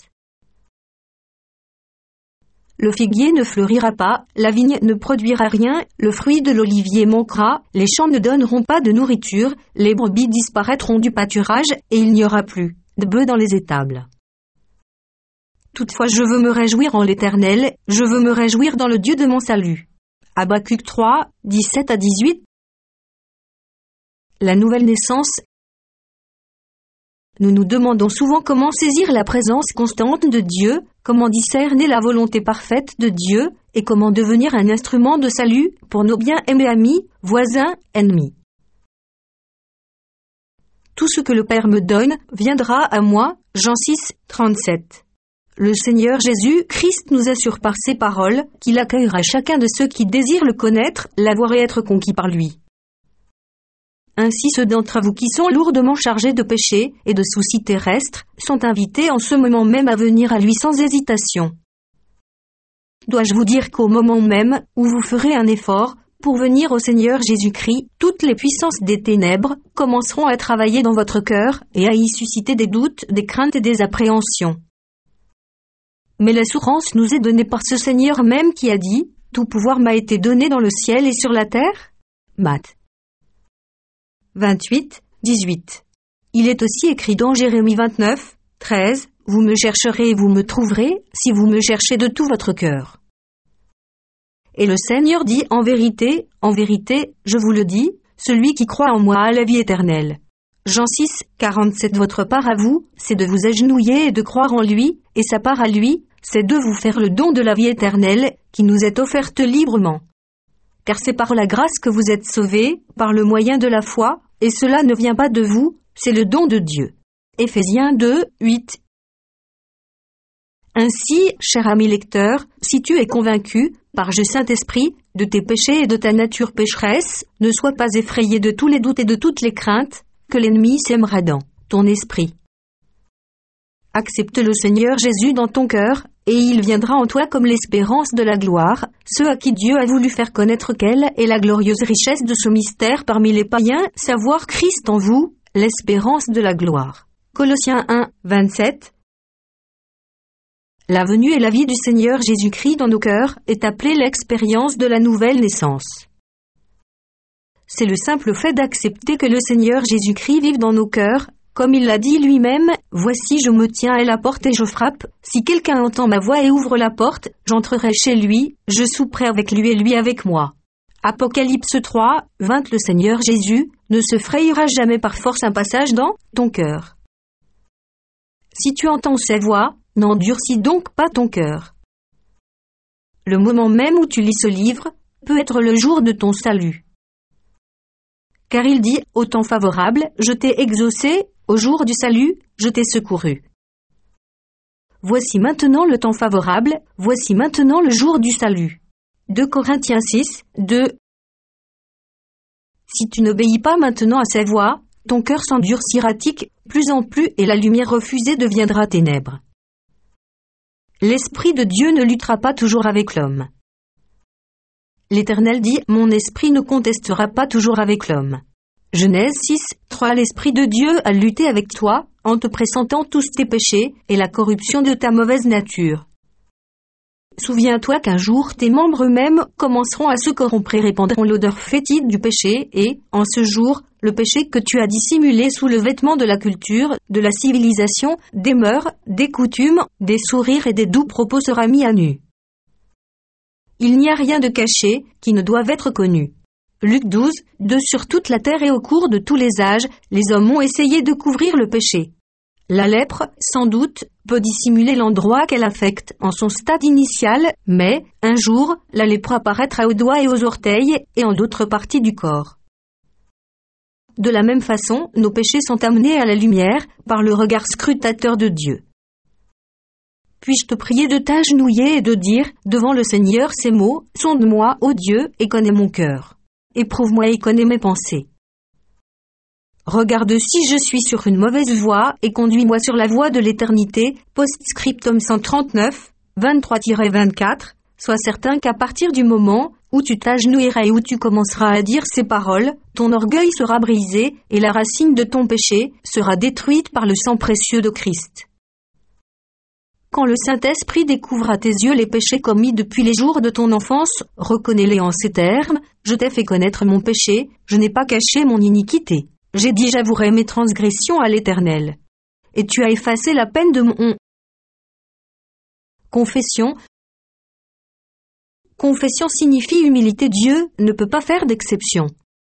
Le figuier ne fleurira pas, la vigne ne produira rien, le fruit de l'olivier manquera, les champs ne donneront pas de nourriture, les brebis disparaîtront du pâturage et il n'y aura plus de bœufs dans les étables. Toutefois je veux me réjouir en l'Éternel, je veux me réjouir dans le Dieu de mon salut. Habacuc trois, dix-sept à dix-huit. La nouvelle naissance. Nous nous demandons souvent comment saisir la présence constante de Dieu, comment discerner la volonté parfaite de Dieu, et comment devenir un instrument de salut pour nos bien-aimés amis, voisins, ennemis. Tout ce que le Père me donne viendra à moi. Jean six, trente-sept. Le Seigneur Jésus-Christ nous assure par ses paroles qu'il accueillera chacun de ceux qui désirent le connaître, l'avoir et être conquis par lui. Ainsi ceux d'entre vous qui sont lourdement chargés de péchés et de soucis terrestres sont invités en ce moment même à venir à lui sans hésitation. Dois-je vous dire qu'au moment même où vous ferez un effort pour venir au Seigneur Jésus-Christ, toutes les puissances des ténèbres commenceront à travailler dans votre cœur et à y susciter des doutes, des craintes et des appréhensions. Mais l'assurance nous est donnée par ce Seigneur même qui a dit « Tout pouvoir m'a été donné dans le ciel et sur la terre » Matthieu vingt-huit, dix-huit. Il est aussi écrit dans Jérémie vingt-neuf, treize, « Vous me chercherez et vous me trouverez, si vous me cherchez de tout votre cœur. » Et le Seigneur dit « En vérité, en vérité, je vous le dis, celui qui croit en moi a la vie éternelle. » Jean six, quarante-sept. Votre part à vous, c'est de vous agenouiller et de croire en lui, et sa part à lui, c'est de vous faire le don de la vie éternelle, qui nous est offerte librement. Car c'est par la grâce que vous êtes sauvés, par le moyen de la foi, et cela ne vient pas de vous, c'est le don de Dieu. Éphésiens deux, huit. Ainsi, cher ami lecteur, si tu es convaincu, par le Saint-Esprit, de tes péchés et de ta nature pécheresse, ne sois pas effrayé de tous les doutes et de toutes les craintes, que l'ennemi sèmera dans ton esprit. Accepte le Seigneur Jésus dans ton cœur, et il viendra en toi comme l'espérance de la gloire, ceux à qui Dieu a voulu faire connaître quelle est la glorieuse richesse de ce mystère parmi les païens, savoir Christ en vous, l'espérance de la gloire. Colossiens un, vingt-sept. La venue et la vie du Seigneur Jésus-Christ dans nos cœurs est appelée l'expérience de la nouvelle naissance. C'est le simple fait d'accepter que le Seigneur Jésus-Christ vive dans nos cœurs, comme il l'a dit lui-même, « Voici je me tiens à la porte et je frappe, si quelqu'un entend ma voix et ouvre la porte, j'entrerai chez lui, je souperai avec lui et lui avec moi. » Apocalypse trois, vingt. Le Seigneur Jésus ne se frayera jamais par force un passage dans ton cœur. Si tu entends ses voix, n'endurcis donc pas ton cœur. Le moment même où tu lis ce livre peut être le jour de ton salut. Car il dit, au temps favorable, je t'ai exaucé, au jour du salut, je t'ai secouru. Voici maintenant le temps favorable, voici maintenant le jour du salut. deux Corinthiens six, deux. Si tu n'obéis pas maintenant à ses voix, ton cœur s'endurcira-t-il plus en plus et la lumière refusée deviendra ténèbres. L'Esprit de Dieu ne luttera pas toujours avec l'homme. L'Éternel dit, mon esprit ne contestera pas toujours avec l'homme. Genèse six, trois. L'Esprit de Dieu a lutté avec toi, en te pressentant tous tes péchés, et la corruption de ta mauvaise nature. Souviens-toi qu'un jour tes membres eux-mêmes commenceront à se corrompre et répandront l'odeur fétide du péché, et, en ce jour, le péché que tu as dissimulé sous le vêtement de la culture, de la civilisation, des mœurs, des coutumes, des sourires et des doux propos sera mis à nu. Il n'y a rien de caché qui ne doive être connu. Luc douze, deux Sur toute la terre et au cours de tous les âges, les hommes ont essayé de couvrir le péché. La lèpre, sans doute, peut dissimuler l'endroit qu'elle affecte en son stade initial, mais, un jour, la lèpre apparaîtra aux doigts et aux orteils, et en d'autres parties du corps. De la même façon, nos péchés sont amenés à la lumière, par le regard scrutateur de Dieu. Puis-je te prier de t'agenouiller et de dire, devant le Seigneur, ces mots, « Sonde-moi, ô Dieu, et connais mon cœur. Éprouve-moi et connais mes pensées. Regarde si je suis sur une mauvaise voie, et conduis-moi sur la voie de l'éternité. » Post-scriptum cent trente-neuf, vingt-trois vingt-quatre. Sois certain qu'à partir du moment où tu t'agenouilleras et où tu commenceras à dire ces paroles, ton orgueil sera brisé, et la racine de ton péché sera détruite par le sang précieux de Christ. Quand le Saint-Esprit découvre à tes yeux les péchés commis depuis les jours de ton enfance, reconnais-les en ces termes: je t'ai fait connaître mon péché, je n'ai pas caché mon iniquité. J'ai dit: j'avouerai mes transgressions à l'Éternel. Et tu as effacé la peine de mon confession. Confession signifie humilité. Dieu ne peut pas faire d'exception.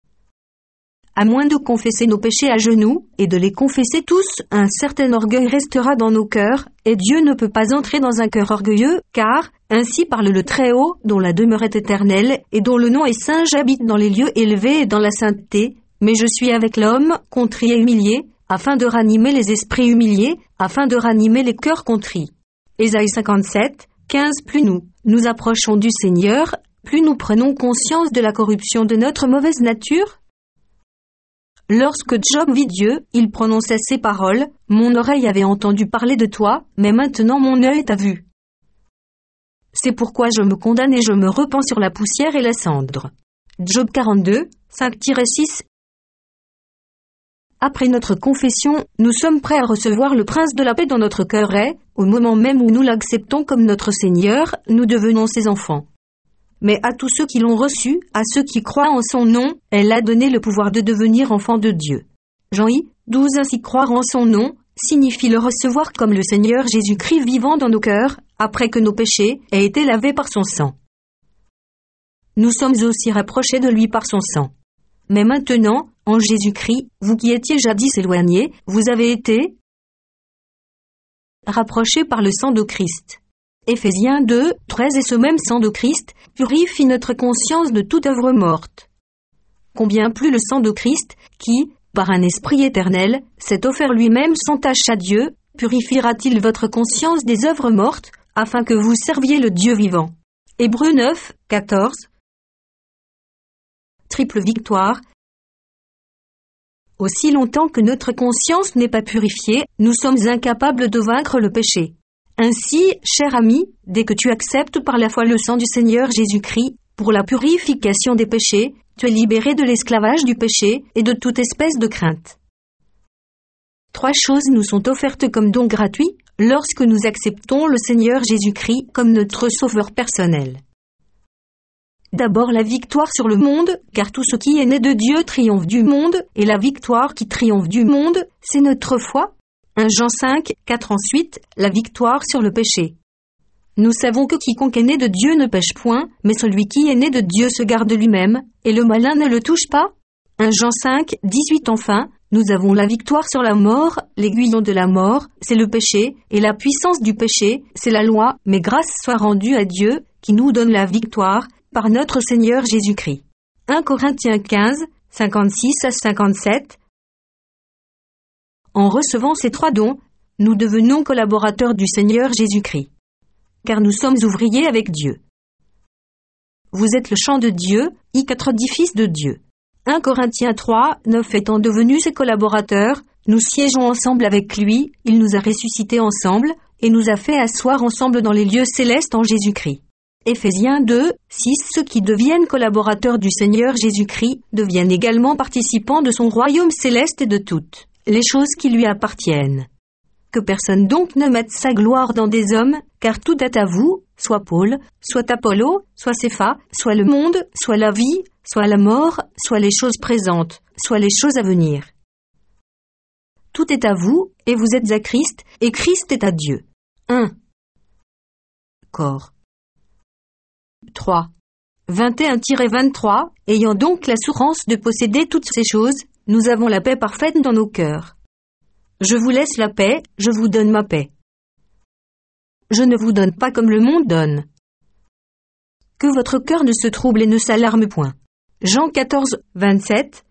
À moins de confesser nos péchés à genoux, et de les confesser tous, un certain orgueil restera dans nos cœurs, et Dieu ne peut pas entrer dans un cœur orgueilleux, car, ainsi parle le Très-Haut, dont la demeure est éternelle, et dont le nom est saint: j'habite dans les lieux élevés et dans la sainteté, mais je suis avec l'homme, contrit et humilié, afin de ranimer les esprits humiliés, afin de ranimer les cœurs contrits. Ésaïe cinquante-sept, quinze. Plus nous nous approchons du Seigneur, plus nous prenons conscience de la corruption de notre mauvaise nature. Lorsque Job vit Dieu, il prononça ces paroles: mon oreille avait entendu parler de toi, mais maintenant mon œil t'a vu. C'est pourquoi je me condamne et je me repens sur la poussière et la cendre. Job quarante-deux, cinq six. Après notre confession, nous sommes prêts à recevoir le Prince de la paix dans notre cœur et, au moment même où nous l'acceptons comme notre Seigneur, nous devenons ses enfants. Mais à tous ceux qui l'ont reçu, à ceux qui croient en son nom, elle a donné le pouvoir de devenir enfants de Dieu. Jean douze. Ainsi croire en son nom signifie le recevoir comme le Seigneur Jésus-Christ vivant dans nos cœurs, après que nos péchés aient été lavés par son sang. Nous sommes aussi rapprochés de lui par son sang. Mais maintenant, en Jésus-Christ, vous qui étiez jadis éloignés, vous avez été rapprochés par le sang de Christ. Éphésiens deux, treize. Et ce même sang de Christ purifie notre conscience de toute œuvre morte. Combien plus le sang de Christ, qui, par un esprit éternel, s'est offert lui-même sans tache à Dieu, purifiera-t-il votre conscience des œuvres mortes, afin que vous serviez le Dieu vivant. Hébreux neuf, quatorze. Triple victoire. Aussi longtemps que notre conscience n'est pas purifiée, nous sommes incapables de vaincre le péché. Ainsi, cher ami, dès que tu acceptes par la foi le sang du Seigneur Jésus-Christ, pour la purification des péchés, tu es libéré de l'esclavage du péché et de toute espèce de crainte. Trois choses nous sont offertes comme don gratuit lorsque nous acceptons le Seigneur Jésus-Christ comme notre sauveur personnel. D'abord la victoire sur le monde, car tout ce qui est né de Dieu triomphe du monde, et la victoire qui triomphe du monde, c'est notre foi. premier Jean cinq, quatre. Ensuite, la victoire sur le péché. Nous savons que quiconque est né de Dieu ne pêche point, mais celui qui est né de Dieu se garde lui-même, et le malin ne le touche pas. premier Jean cinq, dix-huit. Enfin, nous avons la victoire sur la mort, l'aiguillon de la mort, c'est le péché, et la puissance du péché, c'est la loi, mais grâce soit rendue à Dieu, qui nous donne la victoire, par notre Seigneur Jésus-Christ. premier Corinthiens quinze, cinquante-six à cinquante-sept. En recevant ces trois dons, nous devenons collaborateurs du Seigneur Jésus-Christ. Car nous sommes ouvriers avec Dieu. Vous êtes le champ de Dieu, y quatre édifices de Dieu. premier Corinthiens trois, neuf. Étant devenus ses collaborateurs, nous siégeons ensemble avec lui, il nous a ressuscités ensemble, et nous a fait asseoir ensemble dans les lieux célestes en Jésus-Christ. Éphésiens deux, six. Ceux qui deviennent collaborateurs du Seigneur Jésus-Christ deviennent également participants de son royaume céleste et de toutes les choses qui lui appartiennent. Que personne donc ne mette sa gloire dans des hommes, car tout est à vous, soit Paul, soit Apollo, soit Cépha, soit le monde, soit la vie, soit la mort, soit les choses présentes, soit les choses à venir. Tout est à vous, et vous êtes à Christ, et Christ est à Dieu. un. Corps. trois. vingt et un vingt-trois, ayant donc l'assurance de posséder toutes ces choses, nous avons la paix parfaite dans nos cœurs. Je vous laisse la paix, je vous donne ma paix. Je ne vous donne pas comme le monde donne. Que votre cœur ne se trouble et ne s'alarme point. Jean quatorze, vingt-sept.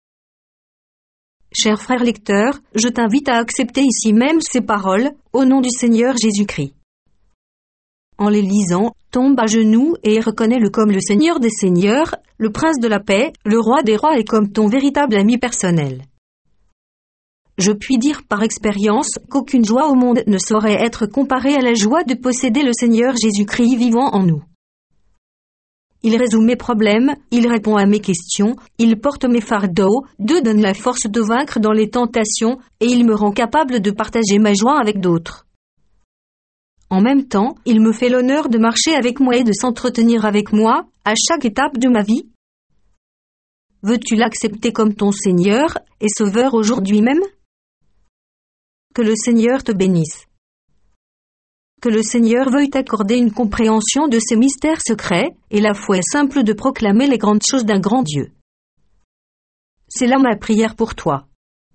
Cher frère lecteur, je t'invite à accepter ici même ces paroles, au nom du Seigneur Jésus-Christ. En les lisant, tombe à genoux et reconnais-le comme le Seigneur des Seigneurs, le Prince de la paix, le Roi des rois et comme ton véritable ami personnel. Je puis dire par expérience qu'aucune joie au monde ne saurait être comparée à la joie de posséder le Seigneur Jésus-Christ vivant en nous. Il résout mes problèmes, il répond à mes questions, il porte mes fardeaux, Dieu donne la force de vaincre dans les tentations, et il me rend capable de partager ma joie avec d'autres. En même temps, il me fait l'honneur de marcher avec moi et de s'entretenir avec moi, à chaque étape de ma vie. Veux-tu l'accepter comme ton Seigneur et Sauveur aujourd'hui même? Que le Seigneur te bénisse. Que le Seigneur veuille t'accorder une compréhension de ces mystères secrets, et la foi simple de proclamer les grandes choses d'un grand Dieu. C'est là ma prière pour toi.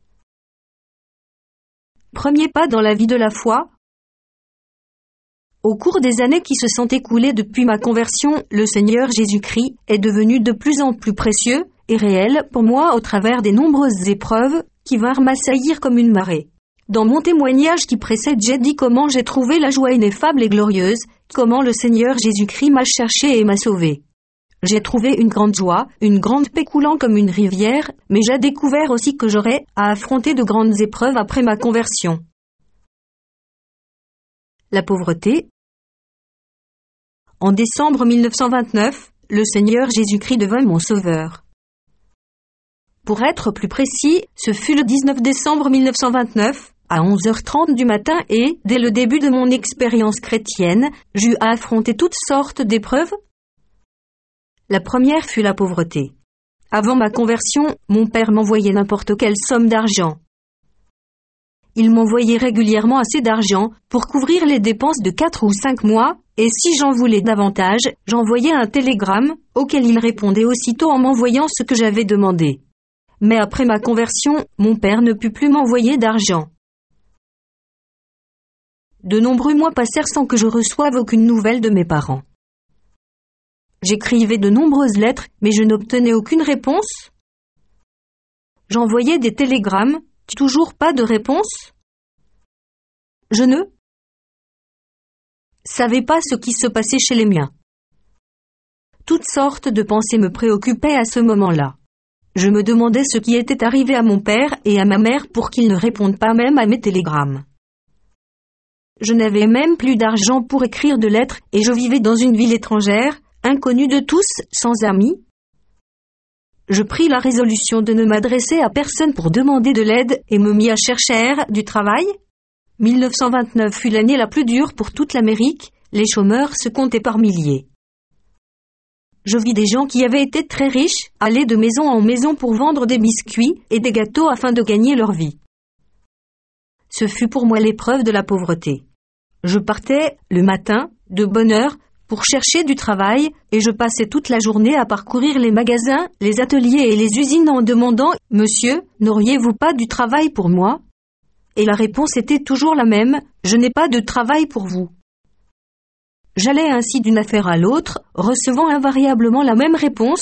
Premier pas dans la vie de la foi. Au cours des années qui se sont écoulées depuis ma conversion, le Seigneur Jésus-Christ est devenu de plus en plus précieux et réel pour moi au travers des nombreuses épreuves qui vinrent m'assaillir comme une marée. Dans mon témoignage qui précède, j'ai dit comment j'ai trouvé la joie ineffable et glorieuse, comment le Seigneur Jésus-Christ m'a cherché et m'a sauvé. J'ai trouvé une grande joie, une grande paix coulant comme une rivière, mais j'ai découvert aussi que j'aurais à affronter de grandes épreuves après ma conversion. La pauvreté. En décembre mille neuf cent vingt-neuf, le Seigneur Jésus-Christ devint mon sauveur. Pour être plus précis, ce fut le dix-neuf décembre mille neuf cent vingt-neuf, à onze heures trente du matin et, dès le début de mon expérience chrétienne, j'eus à affronter toutes sortes d'épreuves. La première fut la pauvreté. Avant ma conversion, mon père m'envoyait n'importe quelle somme d'argent. Il m'envoyait régulièrement assez d'argent pour couvrir les dépenses de quatre ou cinq mois, et si j'en voulais davantage, j'envoyais un télégramme, auquel il répondait aussitôt en m'envoyant ce que j'avais demandé. Mais après ma conversion, mon père ne put plus m'envoyer d'argent. De nombreux mois passèrent sans que je reçoive aucune nouvelle de mes parents. J'écrivais de nombreuses lettres, mais je n'obtenais aucune réponse. J'envoyais des télégrammes, toujours pas de réponse. Je ne savais pas ce qui se passait chez les miens. Toutes sortes de pensées me préoccupaient à ce moment-là. Je me demandais ce qui était arrivé à mon père et à ma mère pour qu'ils ne répondent pas même à mes télégrammes. Je n'avais même plus d'argent pour écrire de lettres et je vivais dans une ville étrangère, inconnue de tous, sans amis. Je pris la résolution de ne m'adresser à personne pour demander de l'aide et me mis à chercher du travail. mille neuf cent vingt-neuf fut l'année la plus dure pour toute l'Amérique, les chômeurs se comptaient par milliers. Je vis des gens qui avaient été très riches aller de maison en maison pour vendre des biscuits et des gâteaux afin de gagner leur vie. Ce fut pour moi l'épreuve de la pauvreté. Je partais, le matin, de bonne heure, pour chercher du travail, et je passais toute la journée à parcourir les magasins, les ateliers et les usines en demandant « Monsieur, n'auriez-vous pas du travail pour moi ?» Et la réponse était toujours la même « Je n'ai pas de travail pour vous ». J'allais ainsi d'une affaire à l'autre, recevant invariablement la même réponse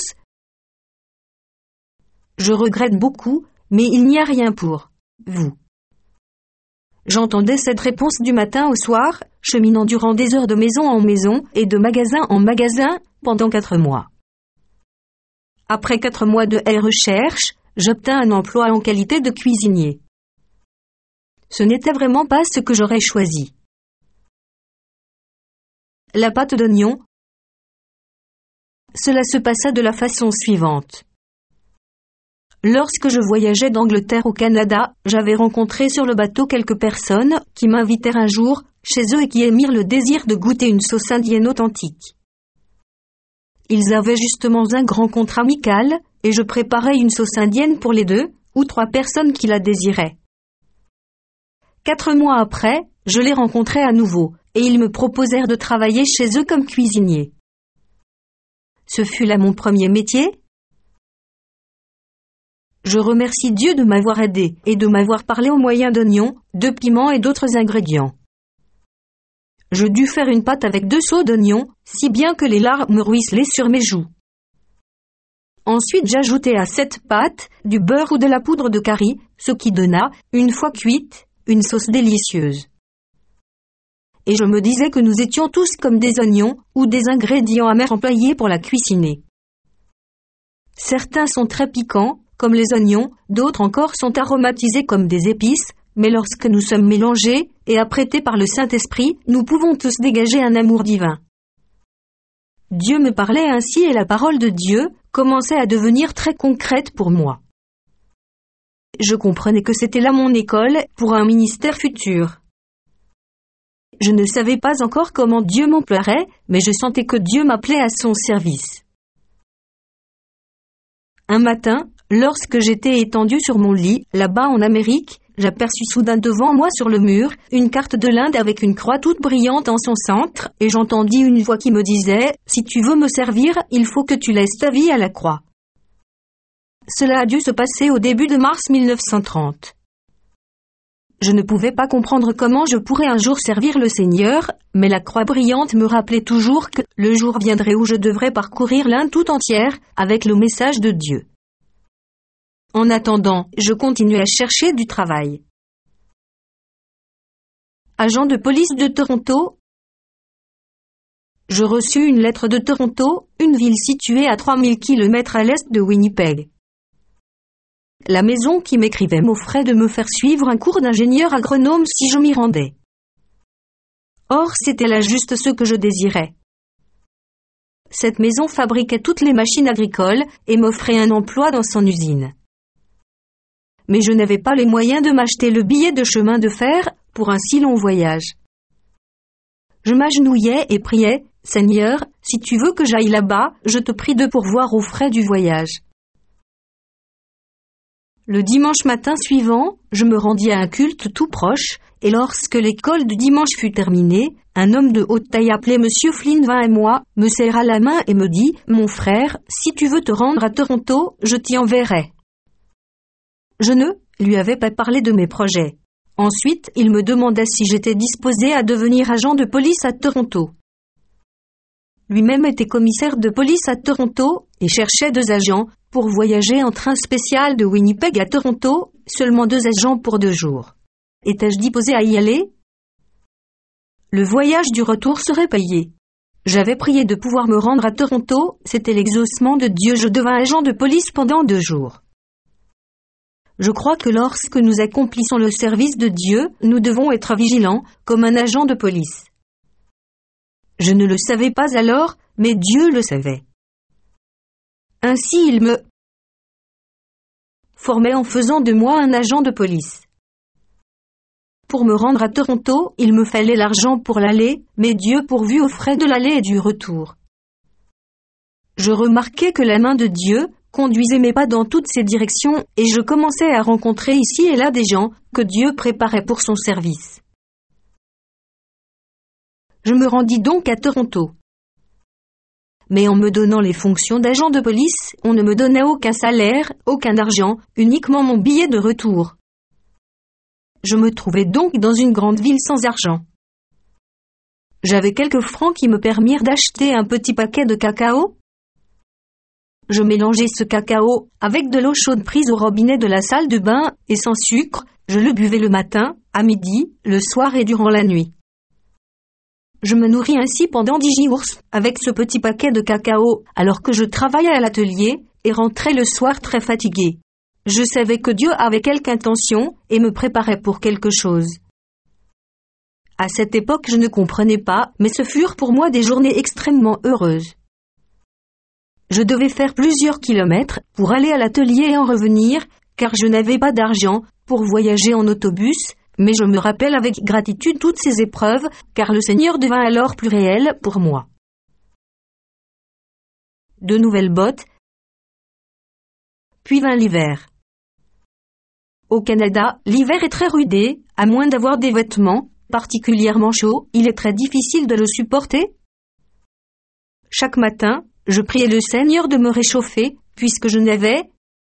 « Je regrette beaucoup, mais il n'y a rien pour vous ». J'entendais cette réponse du matin au soir, cheminant durant des heures de maison en maison et de magasin en magasin pendant quatre mois. Après quatre mois de recherche, j'obtins un emploi en qualité de cuisinier. Ce n'était vraiment pas ce que j'aurais choisi. La pâte d'oignon. Cela se passa de la façon suivante. Lorsque je voyageais d'Angleterre au Canada, j'avais rencontré sur le bateau quelques personnes qui m'invitèrent un jour chez eux et qui émirent le désir de goûter une sauce indienne authentique. Ils avaient justement un grand contrat amical et je préparais une sauce indienne pour les deux ou trois personnes qui la désiraient. Quatre mois après, je les rencontrai à nouveau et ils me proposèrent de travailler chez eux comme cuisinier. ce fut là mon premier métier. Je remercie Dieu de m'avoir aidé et de m'avoir parlé au moyen d'oignons, de piments et d'autres ingrédients. Je dus faire une pâte avec deux seaux d'oignons, si bien que les larmes ruisselaient sur mes joues. Ensuite j'ajoutai à cette pâte du beurre ou de la poudre de curry, ce qui donna, une fois cuite, une sauce délicieuse. Et je me disais que nous étions tous comme des oignons ou des ingrédients amers employés pour la cuisiner. Certains sont très piquants, comme les oignons, d'autres encore sont aromatisés comme des épices, mais lorsque nous sommes mélangés et apprêtés par le Saint-Esprit, nous pouvons tous dégager un amour divin. Dieu me parlait ainsi et la parole de Dieu commençait à devenir très concrète pour moi. Je comprenais que c'était là mon école pour un ministère futur. Je ne savais pas encore comment Dieu m'emploierait, mais je sentais que Dieu m'appelait à son service. Un matin, lorsque j'étais étendu sur mon lit, là-bas en Amérique, j'aperçus soudain devant moi sur le mur, une carte de l'Inde avec une croix toute brillante en son centre, et j'entendis une voix qui me disait « Si tu veux me servir, il faut que tu laisses ta vie à la croix ». Cela a dû se passer au début de mars mille neuf cent trente. Je ne pouvais pas comprendre comment je pourrais un jour servir le Seigneur, mais la croix brillante me rappelait toujours que le jour viendrait où je devrais parcourir l'Inde tout entière avec le message de Dieu. En attendant, je continuais à chercher du travail. Agent de police de Toronto. Je reçus une lettre de Toronto, une ville située à trois mille kilomètres à l'est de Winnipeg. La maison qui m'écrivait m'offrait de me faire suivre un cours d'ingénieur agronome si je m'y rendais. Or, c'était là juste ce que je désirais. Cette maison fabriquait toutes les machines agricoles et m'offrait un emploi dans son usine. Mais je n'avais pas les moyens de m'acheter le billet de chemin de fer pour un si long voyage. Je m'agenouillais et priais, « Seigneur, si tu veux que j'aille là-bas, je te prie de pourvoir aux frais du voyage. » Le dimanche matin suivant, je me rendis à un culte tout proche, et lorsque l'école du dimanche fut terminée, un homme de haute taille appelé Monsieur Flynn vint à moi, me serra la main et me dit « Mon frère, si tu veux te rendre à Toronto, je t'y enverrai. » Je ne lui avais pas parlé de mes projets. Ensuite, il me demanda si j'étais disposé à devenir agent de police à Toronto. Lui-même était commissaire de police à Toronto et cherchait deux agents pour voyager en train spécial de Winnipeg à Toronto, seulement deux agents pour deux jours. Étais-je disposé à y aller? Le voyage du retour serait payé. J'avais prié de pouvoir me rendre à Toronto, c'était l'exaucement de Dieu, je devins agent de police pendant deux jours. Je crois que lorsque nous accomplissons le service de Dieu, nous devons être vigilants, comme un agent de police. Je ne le savais pas alors, mais Dieu le savait. Ainsi il me formait en faisant de moi un agent de police. Pour me rendre à Toronto, il me fallait l'argent pour l'aller, mais Dieu pourvut aux frais de l'aller et du retour. Je remarquai que la main de Dieu conduisait mes pas dans toutes ces directions et je commençais à rencontrer ici et là des gens que Dieu préparait pour son service. Je me rendis donc à Toronto. Mais en me donnant les fonctions d'agent de police, on ne me donnait aucun salaire, aucun argent, uniquement mon billet de retour. Je me trouvais donc dans une grande ville sans argent. J'avais quelques francs qui me permirent d'acheter un petit paquet de cacao. Je mélangeais ce cacao avec de l'eau chaude prise au robinet de la salle de bain et sans sucre, je le buvais le matin, à midi, le soir et durant la nuit. Je me nourris ainsi pendant dix jours avec ce petit paquet de cacao alors que je travaillais à l'atelier et rentrais le soir très fatigué. Je savais que Dieu avait quelque intention et me préparait pour quelque chose. À cette époque, je ne comprenais pas, mais ce furent pour moi des journées extrêmement heureuses. Je devais faire plusieurs kilomètres pour aller à l'atelier et en revenir, car je n'avais pas d'argent pour voyager en autobus, mais je me rappelle avec gratitude toutes ces épreuves, car le Seigneur devint alors plus réel pour moi. De nouvelles bottes, puis vint l'hiver. Au Canada, l'hiver est très rude, à moins d'avoir des vêtements particulièrement chauds, il est très difficile de le supporter. Chaque matin, je priai le Seigneur de me réchauffer, puisque je n'avais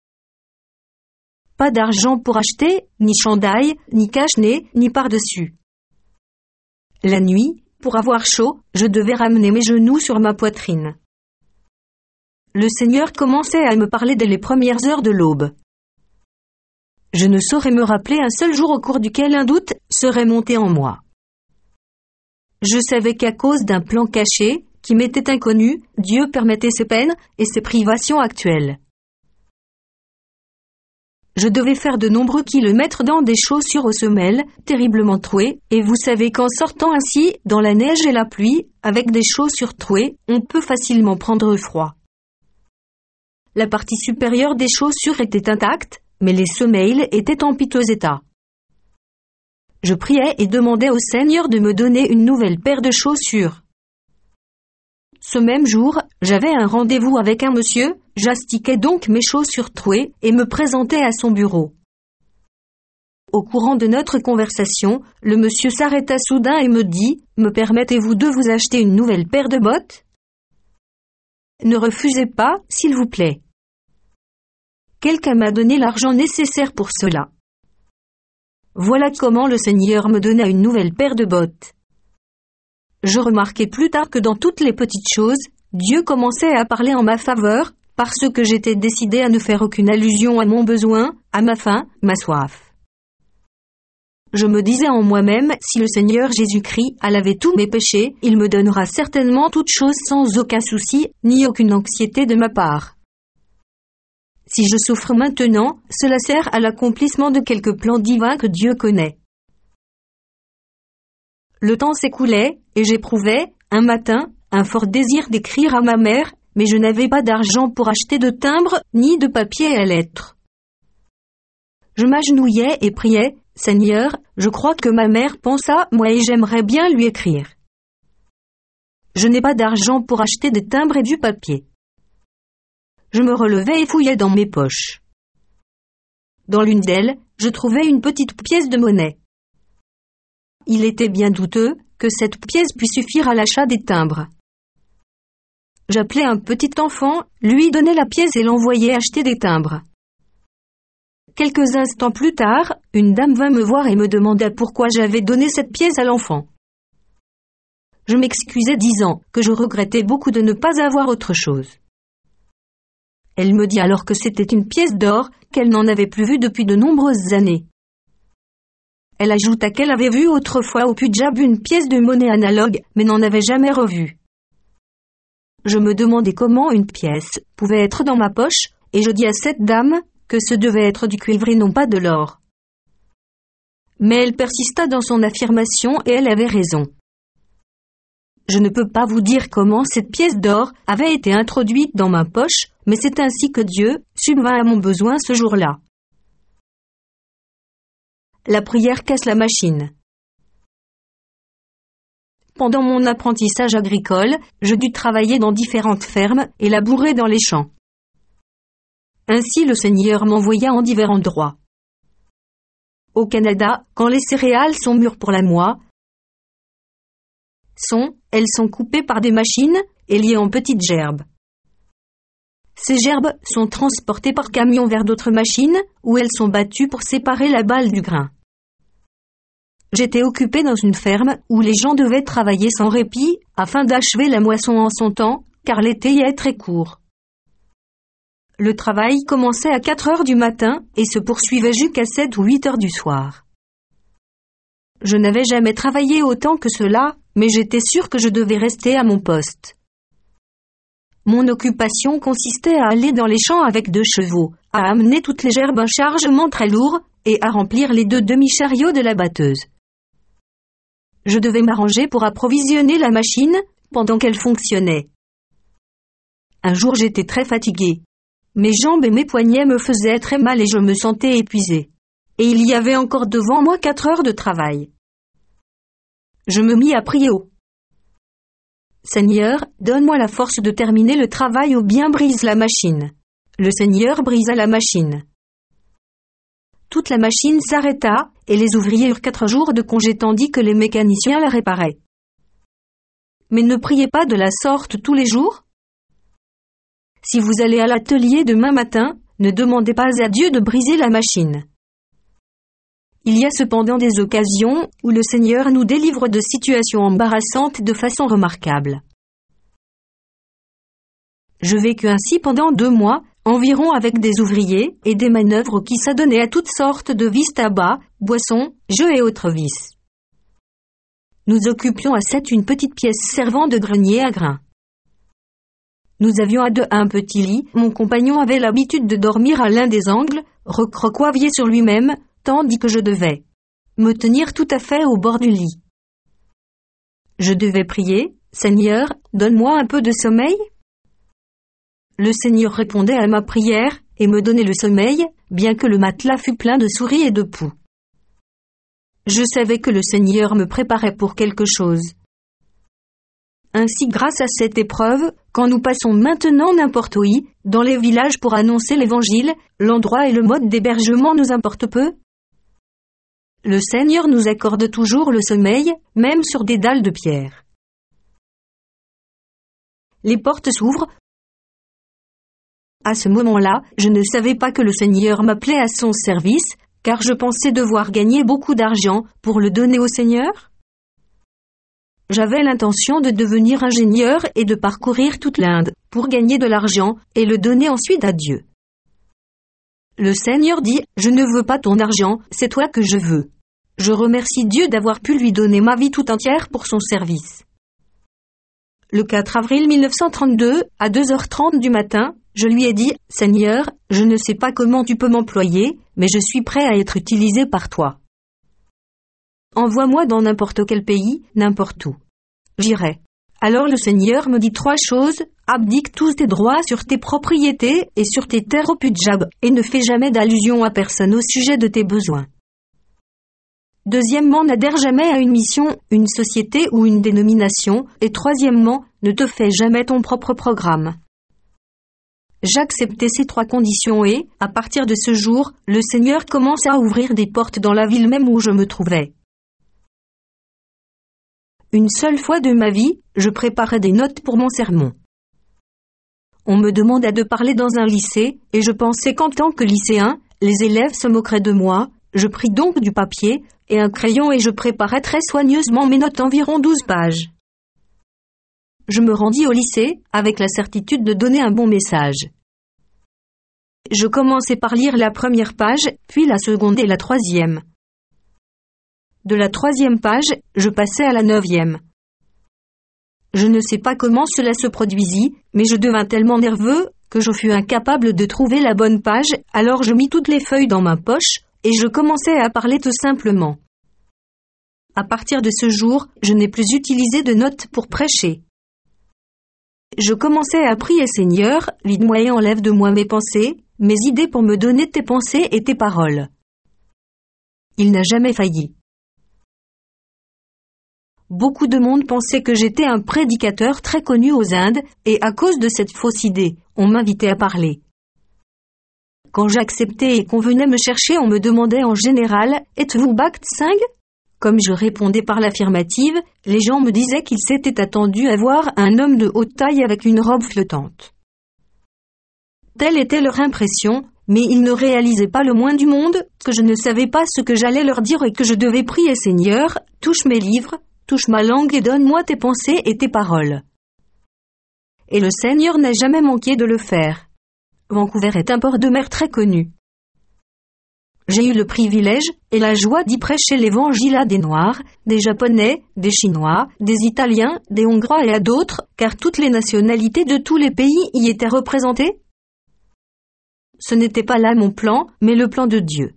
pas d'argent pour acheter, ni chandail, ni cache-nez, ni par-dessus. La nuit, pour avoir chaud, je devais ramener mes genoux sur ma poitrine. Le Seigneur commençait à me parler dès les premières heures de l'aube. Je ne saurais me rappeler un seul jour au cours duquel un doute serait monté en moi. Je savais qu'à cause d'un plan caché, qui m'était inconnu, Dieu permettait ces peines et ces privations actuelles. Je devais faire de nombreux kilomètres dans des chaussures aux semelles, terriblement trouées, et vous savez qu'en sortant ainsi, dans la neige et la pluie, avec des chaussures trouées, on peut facilement prendre froid. La partie supérieure des chaussures était intacte, mais les semelles étaient en piteux état. Je priais et demandais au Seigneur de me donner une nouvelle paire de chaussures. Ce même jour, j'avais un rendez-vous avec un monsieur, j'astiquais donc mes chaussures trouées et me présentais à son bureau. Au courant de notre conversation, le monsieur s'arrêta soudain et me dit « Me permettez-vous de vous acheter une nouvelle paire de bottes ? Ne refusez pas, s'il vous plaît. Quelqu'un m'a donné l'argent nécessaire pour cela. » Voilà comment le Seigneur me donna une nouvelle paire de bottes. Je remarquai plus tard que dans toutes les petites choses, Dieu commençait à parler en ma faveur, parce que j'étais décidé à ne faire aucune allusion à mon besoin, à ma faim, ma soif. Je me disais en moi-même, si le Seigneur Jésus-Christ a lavé tous mes péchés, il me donnera certainement toutes choses sans aucun souci, ni aucune anxiété de ma part. Si je souffre maintenant, cela sert à l'accomplissement de quelques plans divins que Dieu connaît. Le temps s'écoulait, et j'éprouvais, un matin, un fort désir d'écrire à ma mère, mais je n'avais pas d'argent pour acheter de timbre, ni de papier à lettres. Je m'agenouillais et priais, « Seigneur, je crois que ma mère pense à moi et j'aimerais bien lui écrire. Je n'ai pas d'argent pour acheter des timbres et du papier. » Je me relevais et fouillais dans mes poches. Dans l'une d'elles, je trouvais une petite pièce de monnaie. Il était bien douteux que cette pièce puisse suffire à l'achat des timbres. J'appelai un petit enfant, lui donnai la pièce et l'envoyai acheter des timbres. Quelques instants plus tard, une dame vint me voir et me demanda pourquoi j'avais donné cette pièce à l'enfant. Je m'excusai disant que je regrettais beaucoup de ne pas avoir autre chose. Elle me dit alors que c'était une pièce d'or qu'elle n'en avait plus vue depuis de nombreuses années. Elle ajouta qu'elle avait vu autrefois au Punjab une pièce de monnaie analogue, mais n'en avait jamais revue. Je me demandais comment une pièce pouvait être dans ma poche, et je dis à cette dame que ce devait être du cuivre et non pas de l'or. Mais elle persista dans son affirmation et elle avait raison. Je ne peux pas vous dire comment cette pièce d'or avait été introduite dans ma poche, mais c'est ainsi que Dieu subvint à mon besoin ce jour-là. La prière casse la machine. Pendant mon apprentissage agricole, je dus travailler dans différentes fermes et labourer dans les champs. Ainsi le Seigneur m'envoya en divers endroits. Au Canada, quand les céréales sont mûres pour la mois, sont, elles sont coupées par des machines et liées en petites gerbes. Ces gerbes sont transportées par camion vers d'autres machines où elles sont battues pour séparer la balle du grain. J'étais occupé dans une ferme où les gens devaient travailler sans répit afin d'achever la moisson en son temps, car l'été y est très court. Le travail commençait à quatre heures du matin et se poursuivait jusqu'à sept ou huit heures du soir. Je n'avais jamais travaillé autant que cela, mais j'étais sûr que je devais rester à mon poste. Mon occupation consistait à aller dans les champs avec deux chevaux, à amener toutes les gerbes un chargement très lourd, et à remplir les deux demi-chariots de la batteuse. Je devais m'arranger pour approvisionner la machine, pendant qu'elle fonctionnait. Un jour j'étais très fatigué. Mes jambes et mes poignets me faisaient très mal et je me sentais épuisé. Et il y avait encore devant moi quatre heures de travail. Je me mis à prier haut. Seigneur, donne-moi la force de terminer le travail ou bien brise la machine. Le Seigneur brisa la machine. Toute la machine s'arrêta, et les ouvriers eurent quatre jours de congé tandis que les mécaniciens la réparaient. Mais ne priez pas de la sorte tous les jours? si vous allez à l'atelier demain matin, ne demandez pas à Dieu de briser la machine. Il y a cependant des occasions où le Seigneur nous délivre de situations embarrassantes de façon remarquable. Je vécus ainsi pendant deux mois, environ avec des ouvriers et des manœuvres qui s'adonnaient à toutes sortes de vices, tabac, boissons, jeux et autres vices. Nous occupions à sept une petite pièce servant de grenier à grains. Nous avions à deux un petit lit, mon compagnon avait l'habitude de dormir à l'un des angles, recroquevillé sur lui-même, tandis que je devais me tenir tout à fait au bord du lit. Je devais prier, « Seigneur, donne-moi un peu de sommeil ?» Le Seigneur répondait à ma prière et me donnait le sommeil, bien que le matelas fût plein de souris et de poux. Je savais que le Seigneur me préparait pour quelque chose. Ainsi, grâce à cette épreuve, quand nous passons maintenant n'importe où, dans les villages pour annoncer l'Évangile, l'endroit et le mode d'hébergement nous importent peu. Le Seigneur nous accorde toujours le sommeil, même sur des dalles de pierre. Les portes s'ouvrent. À ce moment-là, je ne savais pas que le Seigneur m'appelait à son service, car je pensais devoir gagner beaucoup d'argent pour le donner au Seigneur. J'avais l'intention de devenir ingénieur et de parcourir toute l'Inde pour gagner de l'argent et le donner ensuite à Dieu. Le Seigneur dit, « Je ne veux pas ton argent, c'est toi que je veux. » Je remercie Dieu d'avoir pu lui donner ma vie tout entière pour son service. Le quatre avril mille neuf cent trente-deux, à deux heures trente du matin, je lui ai dit, « Seigneur, je ne sais pas comment tu peux m'employer, mais je suis prêt à être utilisé par toi. Envoie-moi dans n'importe quel pays, n'importe où. J'irai. » Alors le Seigneur me dit trois choses, abdique tous tes droits sur tes propriétés et sur tes terres au Punjab, et ne fais jamais d'allusion à personne au sujet de tes besoins. Deuxièmement, n'adhère jamais à une mission, une société ou une dénomination, et troisièmement, ne te fais jamais ton propre programme. J'acceptai ces trois conditions et, à partir de ce jour, le Seigneur commence à ouvrir des portes dans la ville même où je me trouvais. Une seule fois de ma vie, je préparais des notes pour mon sermon. On me demanda de parler dans un lycée, et je pensais qu'en tant que lycéen, les élèves se moqueraient de moi. Je pris donc du papier et un crayon et je préparai très soigneusement mes notes, environ douze pages. Je me rendis au lycée, avec la certitude de donner un bon message. Je commençai par lire la première page, puis la seconde et la troisième. De la troisième page, je passai à la neuvième. Je ne sais pas comment cela se produisit, mais je devins tellement nerveux que je fus incapable de trouver la bonne page, alors je mis toutes les feuilles dans ma poche, et je commençai à parler tout simplement. À partir de ce jour, je n'ai plus utilisé de notes pour prêcher. Je commençai à prier, Seigneur, vide-moi et enlève de moi mes pensées, mes idées pour me donner tes pensées et tes paroles. Il n'a jamais failli. Beaucoup de monde pensait que j'étais un prédicateur très connu aux Indes, et à cause de cette fausse idée, on m'invitait à parler. Quand j'acceptais et qu'on venait me chercher, on me demandait en général « Êtes-vous Bhakt Singh ?» Comme je répondais par l'affirmative, les gens me disaient qu'ils s'étaient attendus à voir un homme de haute taille avec une robe flottante. Telle était leur impression, mais ils ne réalisaient pas le moins du monde que je ne savais pas ce que j'allais leur dire et que je devais prier, Seigneur, touche mes livres, touche ma langue et donne-moi tes pensées et tes paroles. Et le Seigneur n'a jamais manqué de le faire. Vancouver est un port de mer très connu. J'ai eu le privilège et la joie d'y prêcher l'Évangile à des Noirs, des Japonais, des Chinois, des Italiens, des Hongrois et à d'autres, car toutes les nationalités de tous les pays y étaient représentées. Ce n'était pas là mon plan, mais le plan de Dieu.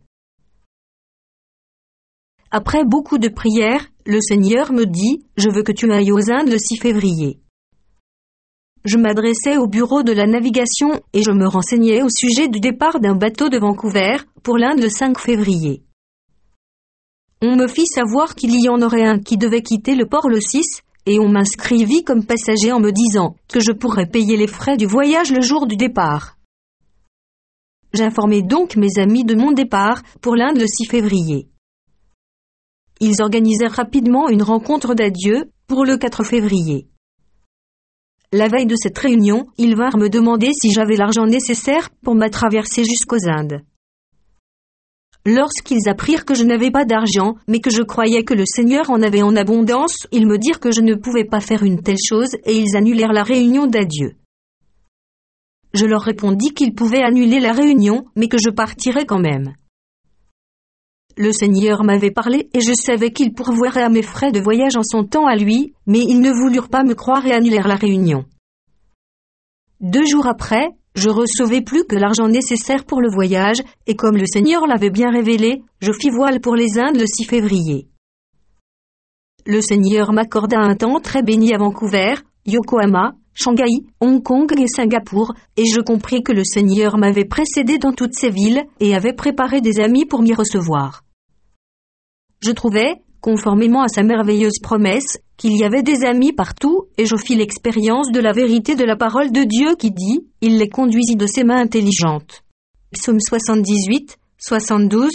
Après beaucoup de prières, le Seigneur me dit « Je veux que tu ailles aux Indes le six février ». Je m'adressais au bureau de la navigation et je me renseignais au sujet du départ d'un bateau de Vancouver pour l'Inde le cinq février. On me fit savoir qu'il y en aurait un qui devait quitter le port le six et on m'inscrivit comme passager en me disant que je pourrais payer les frais du voyage le jour du départ. J'informai donc mes amis de mon départ pour l'Inde le six février. Ils organisèrent rapidement une rencontre d'adieu pour le quatre février. la veille de cette réunion, ils vinrent me demander si j'avais l'argent nécessaire pour ma traversée jusqu'aux Indes. Lorsqu'ils apprirent que je n'avais pas d'argent, mais que je croyais que le Seigneur en avait en abondance, ils me dirent que je ne pouvais pas faire une telle chose et ils annulèrent la réunion d'adieu. Je leur répondis qu'ils pouvaient annuler la réunion, mais que je partirais quand même. Le Seigneur m'avait parlé et je savais qu'il pourvoirait à mes frais de voyage en son temps à lui, mais ils ne voulurent pas me croire et annulèrent la réunion. Deux jours après, je recevais plus que l'argent nécessaire pour le voyage, et comme le Seigneur l'avait bien révélé, je fis voile pour les Indes le six février. Le Seigneur m'accorda un temps très béni à Vancouver, Yokohama, Shanghai, Hong Kong et Singapour, et je compris que le Seigneur m'avait précédé dans toutes ces villes et avait préparé des amis pour m'y recevoir. Je trouvais, conformément à sa merveilleuse promesse, qu'il y avait des amis partout, et je fis l'expérience de la vérité de la parole de Dieu qui dit, « Il les conduisit de ses mains intelligentes ». Psaume soixante-dix-huit, soixante-douze.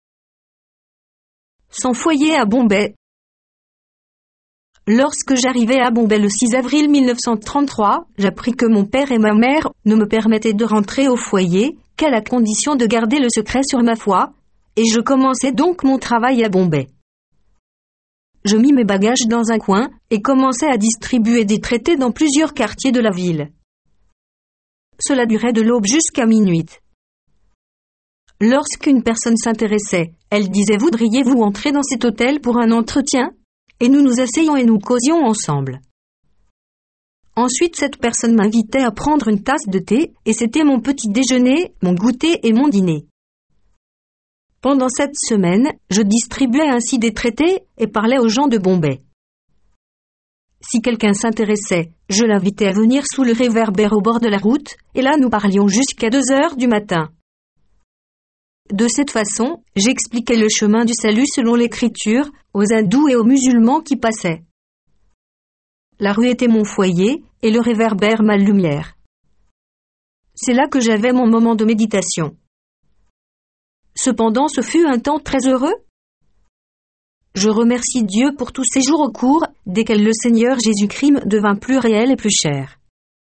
Sans foyer à Bombay. Lorsque j'arrivai à Bombay le six avril mille neuf cent trente-trois, j'appris que mon père et ma mère ne me permettaient de rentrer au foyer qu'à la condition de garder le secret sur ma foi, et je commençai donc mon travail à Bombay. Je mis mes bagages dans un coin et commençai à distribuer des traités dans plusieurs quartiers de la ville. Cela durait de l'aube jusqu'à minuit. Lorsqu'une personne s'intéressait, elle disait « Voudriez-vous entrer dans cet hôtel pour un entretien ?» Et nous nous asseyions et nous causions ensemble. Ensuite, cette personne m'invitait à prendre une tasse de thé, et c'était mon petit déjeuner, mon goûter et mon dîner. Pendant cette semaine, je distribuais ainsi des traités et parlais aux gens de Bombay. Si quelqu'un s'intéressait, je l'invitais à venir sous le réverbère au bord de la route, et là nous parlions jusqu'à deux heures du matin. De cette façon, j'expliquais le chemin du salut selon l'Écriture, aux hindous et aux musulmans qui passaient. La rue était mon foyer, et le réverbère ma lumière. C'est là que j'avais mon moment de méditation. Cependant, ce fut un temps très heureux. Je remercie Dieu pour tous ces jours au cours, desquels le Seigneur Jésus-Christ devint plus réel et plus cher.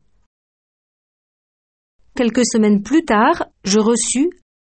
Quelques semaines plus tard, je reçus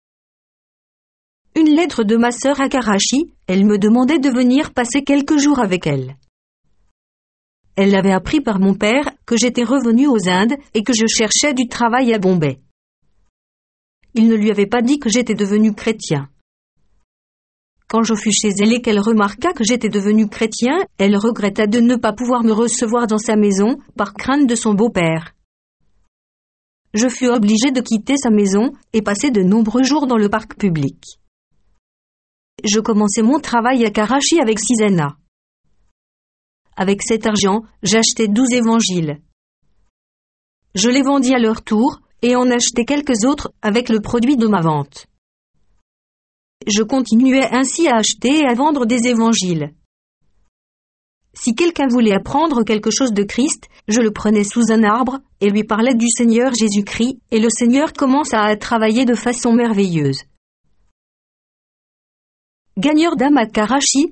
une lettre de ma sœur à Karachi. Elle me demandait de venir passer quelques jours avec elle. Elle avait appris par mon père que j'étais revenu aux Indes et que je cherchais du travail à Bombay. Il ne lui avait pas dit que j'étais devenu chrétien. Quand je fus chez elle et qu'elle remarqua que j'étais devenu chrétien, elle regretta de ne pas pouvoir me recevoir dans sa maison par crainte de son beau-père. Je fus obligé de quitter sa maison et passer de nombreux jours dans le parc public. Je commençai mon travail à Karachi avec six annas. Avec cet argent, j'achetai douze évangiles. Je les vendis à leur tour et en achetai quelques autres avec le produit de ma vente. Je continuais ainsi à acheter et à vendre des évangiles. Si quelqu'un voulait apprendre quelque chose de Christ, je le prenais sous un arbre et lui parlais du Seigneur Jésus-Christ, et le Seigneur commença à travailler de façon merveilleuse. Gagneur d'âme à Karachi.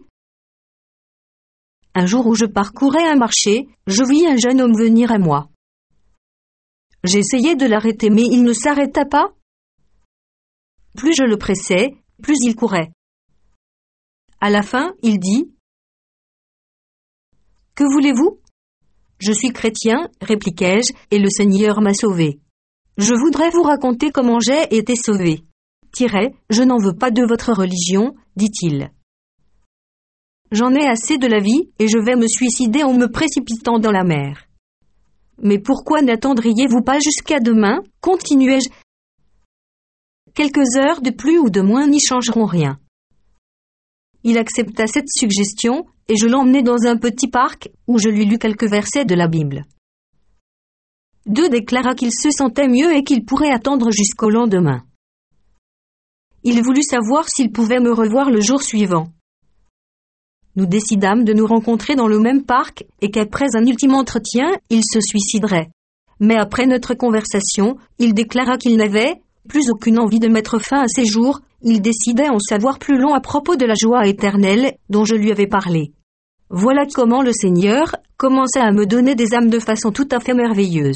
Un jour où je parcourais un marché, je vis un jeune homme venir à moi. J'essayai de l'arrêter, mais il ne s'arrêta pas. Plus je le pressais, plus il courait. À la fin, il dit « Que voulez-vous ? » « Je suis chrétien, répliquai-je, et le Seigneur m'a sauvé. Je voudrais vous raconter comment j'ai été sauvé. Tirez, je n'en veux pas de votre religion, dit-il. J'en ai assez de la vie, et je vais me suicider en me précipitant dans la mer. Mais pourquoi n'attendriez-vous pas jusqu'à demain, continuai-je. Quelques heures de plus ou de moins n'y changeront rien. Il accepta cette suggestion, et je l'emmenai dans un petit parc, où je lui lus quelques versets de la Bible. Deux déclara qu'il se sentait mieux et qu'il pourrait attendre jusqu'au lendemain. Il voulut savoir s'il pouvait me revoir le jour suivant. Nous décidâmes de nous rencontrer dans le même parc et qu'après un ultime entretien, il se suiciderait. Mais après notre conversation, il déclara qu'il n'avait plus aucune envie de mettre fin à ses jours. Il décidait en savoir plus long à propos de la joie éternelle dont je lui avais parlé. Voilà comment le Seigneur commença à me donner des âmes de façon tout à fait merveilleuse.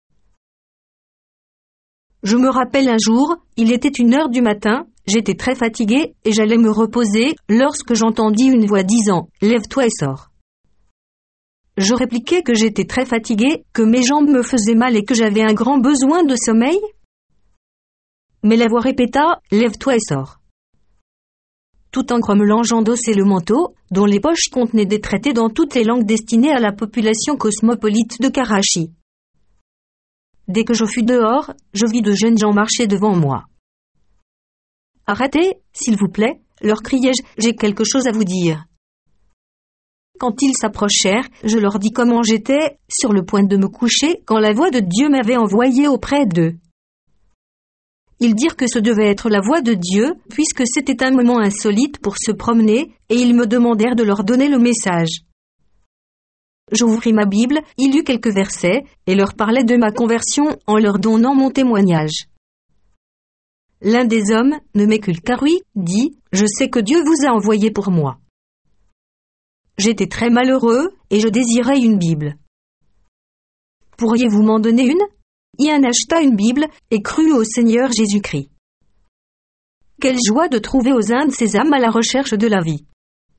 Je me rappelle un jour, il était une heure du matin, j'étais très fatigué et j'allais me reposer lorsque j'entendis une voix disant « Lève-toi et sors ». Je répliquai que j'étais très fatigué, que mes jambes me faisaient mal et que j'avais un grand besoin de sommeil. Mais la voix répéta « Lève-toi et sors ». Tout en grommelant, j'endossai le manteau, dont les poches contenaient des traités dans toutes les langues destinées à la population cosmopolite de Karachi. Dès que je fus dehors, je vis de jeunes gens marcher devant moi. « Arrêtez, s'il vous plaît » leur criai-je, « j'ai quelque chose à vous dire. » Quand ils s'approchèrent, je leur dis comment j'étais sur le point de me coucher quand la voix de Dieu m'avait envoyé auprès d'eux. Ils dirent que ce devait être la voix de Dieu, puisque c'était un moment insolite pour se promener, et ils me demandèrent de leur donner le message. J'ouvris ma Bible, y lus quelques versets, et leur parlais de ma conversion en leur donnant mon témoignage. L'un des hommes, nommé Kulkarui, dit « Je sais que Dieu vous a envoyé pour moi. » J'étais très malheureux, et je désirais une Bible. « Pourriez-vous m'en donner une ?» Ian acheta une Bible et crut au Seigneur Jésus-Christ. Quelle joie de trouver aux Indes ces âmes à la recherche de la vie.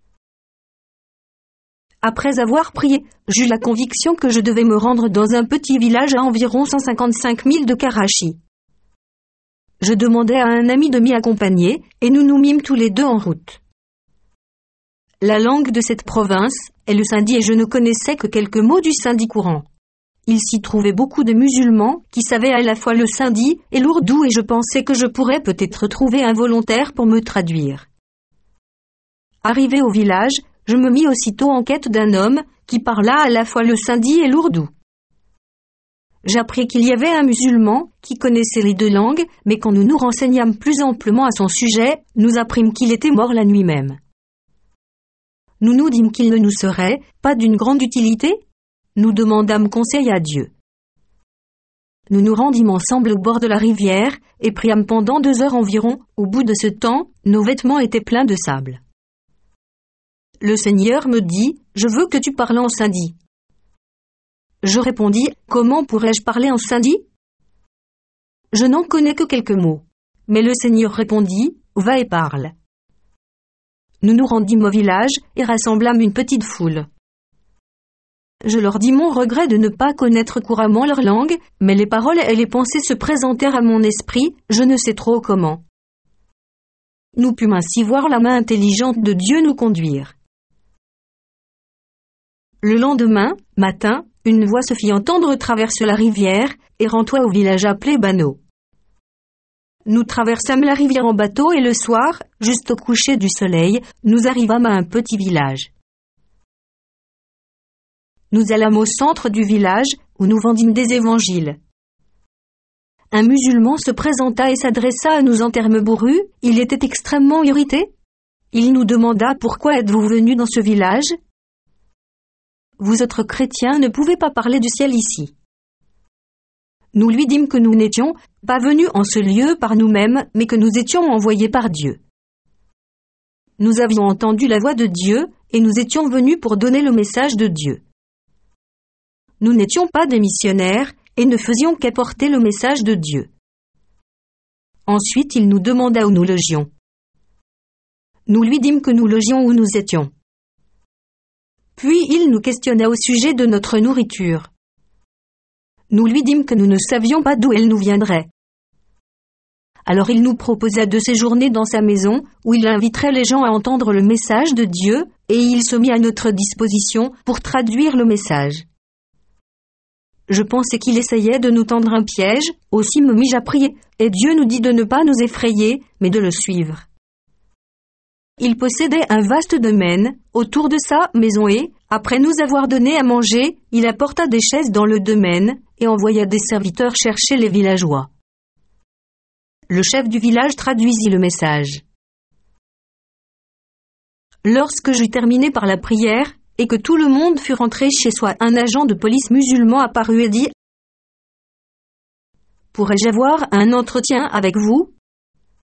Après avoir prié, j'eus la conviction que je devais me rendre dans un petit village à environ cent cinquante-cinq milles de Karachi. Je demandai à un ami de m'y accompagner, et nous nous mîmes tous les deux en route. La langue de cette province est le sindhi et je ne connaissais que quelques mots du sindhi courant. Il s'y trouvait beaucoup de musulmans qui savaient à la fois le sindhi et l'ourdou et je pensais que je pourrais peut-être trouver un volontaire pour me traduire. Arrivé au village, je me mis aussitôt en quête d'un homme qui parla à la fois le sindhi et l'ourdou. J'appris qu'il y avait un musulman qui connaissait les deux langues, mais quand nous nous renseignâmes plus amplement à son sujet, nous apprîmes qu'il était mort la nuit même. Nous nous dîmes qu'il ne nous serait pas d'une grande utilité. Nous demandâmes conseil à Dieu. Nous nous rendîmes ensemble au bord de la rivière et priâmes pendant deux heures environ. Au bout de ce temps, nos vêtements étaient pleins de sable. Le Seigneur me dit « Je veux que tu parles en sindhi. » Je répondis « Comment pourrais-je parler en sindhi ? Je n'en connais que quelques mots. » Mais le Seigneur répondit « Va et parle. » Nous nous rendîmes au village et rassemblâmes une petite foule. Je leur dis mon regret de ne pas connaître couramment leur langue, mais les paroles et les pensées se présentèrent à mon esprit, je ne sais trop comment. Nous pûmes ainsi voir la main intelligente de Dieu nous conduire. Le lendemain, matin, une voix se fit entendre traverse la rivière et rends-toi au village appelé Bano. Nous traversâmes la rivière en bateau et le soir, juste au coucher du soleil, nous arrivâmes à un petit village. Nous allâmes au centre du village où nous vendîmes des évangiles. Un musulman se présenta et s'adressa à nous en termes bourrus. Il était extrêmement irrité. Il nous demanda « Pourquoi êtes-vous venus dans ce village ? Vous autres chrétiens ne pouvez pas parler du ciel ici. » Nous lui dîmes que nous n'étions pas venus en ce lieu par nous-mêmes, mais que nous étions envoyés par Dieu. Nous avions entendu la voix de Dieu et nous étions venus pour donner le message de Dieu. Nous n'étions pas des missionnaires et ne faisions qu'apporter le message de Dieu. Ensuite, il nous demanda où nous logions. Nous lui dîmes que nous logions où nous étions. Puis il nous questionna au sujet de notre nourriture. Nous lui dîmes que nous ne savions pas d'où elle nous viendrait. Alors il nous proposa de séjourner dans sa maison, où il inviterait les gens à entendre le message de Dieu, et il se mit à notre disposition pour traduire le message. Je pensais qu'il essayait de nous tendre un piège, aussi me mis-je à prier, et Dieu nous dit de ne pas nous effrayer, mais de le suivre. Il possédait un vaste domaine, autour de sa maison et, après nous avoir donné à manger, il apporta des chaises dans le domaine, et envoya des serviteurs chercher les villageois. Le chef du village traduisit le message. Lorsque j'eus terminé par la prière, et que tout le monde fut rentré chez soi, un agent de police musulman apparut et dit « Pourrais-je avoir un entretien avec vous ?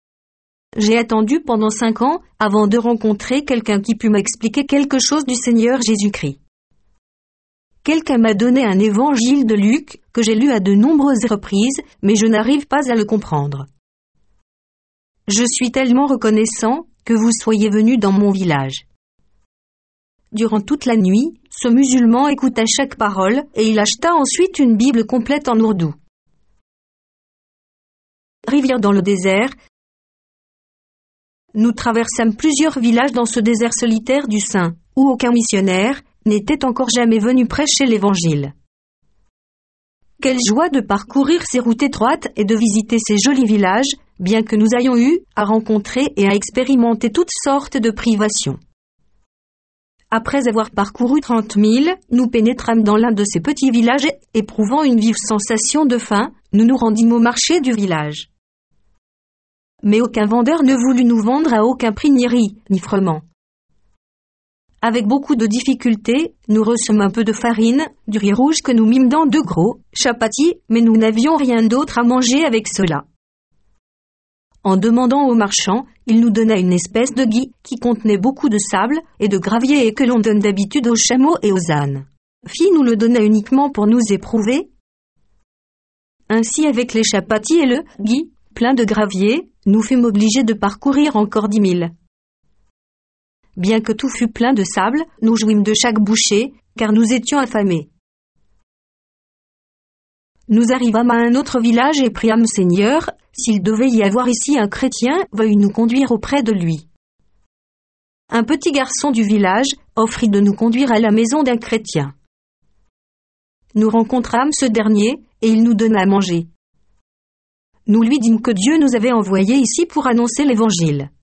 j'ai attendu pendant cinq ans avant de rencontrer quelqu'un qui put m'expliquer quelque chose du Seigneur Jésus-Christ. Quelqu'un m'a donné un évangile de Luc que j'ai lu à de nombreuses reprises, mais je n'arrive pas à le comprendre. Je suis tellement reconnaissant que vous soyez venu dans mon village. Durant toute la nuit, ce musulman écouta chaque parole et il acheta ensuite une Bible complète en ourdou. Rivière dans le désert. Nous traversâmes plusieurs villages dans ce désert solitaire du Saint, où aucun missionnaire n'était encore jamais venu prêcher l'Évangile. Quelle joie de parcourir ces routes étroites et de visiter ces jolis villages, bien que nous ayons eu à rencontrer et à expérimenter toutes sortes de privations. Après avoir parcouru trente milles, nous pénétrâmes dans l'un de ces petits villages et, éprouvant une vive sensation de faim, nous nous rendîmes au marché du village. Mais aucun vendeur ne voulut nous vendre à aucun prix ni riz, ni froment. Avec beaucoup de difficultés, nous reçûmes un peu de farine, du riz rouge que nous mîmes dans de gros chapatis, mais nous n'avions rien d'autre à manger avec cela. En demandant au marchand, il nous donna une espèce de gui qui contenait beaucoup de sable et de gravier et que l'on donne d'habitude aux chameaux et aux ânes. Fi nous le donna uniquement pour nous éprouver. Ainsi avec les chapatis et le gui, plein de gravier, nous fûmes obligés de parcourir encore dix milles. Bien que tout fût plein de sable, nous jouîmes de chaque bouchée, car nous étions affamés. Nous arrivâmes à un autre village et priâmes Seigneur, s'il devait y avoir ici un chrétien, veuille nous conduire auprès de lui. Un petit garçon du village offrit de nous conduire à la maison d'un chrétien. Nous rencontrâmes ce dernier, et il nous donna à manger. Nous lui dîmes que Dieu nous avait envoyés ici pour annoncer l'Évangile.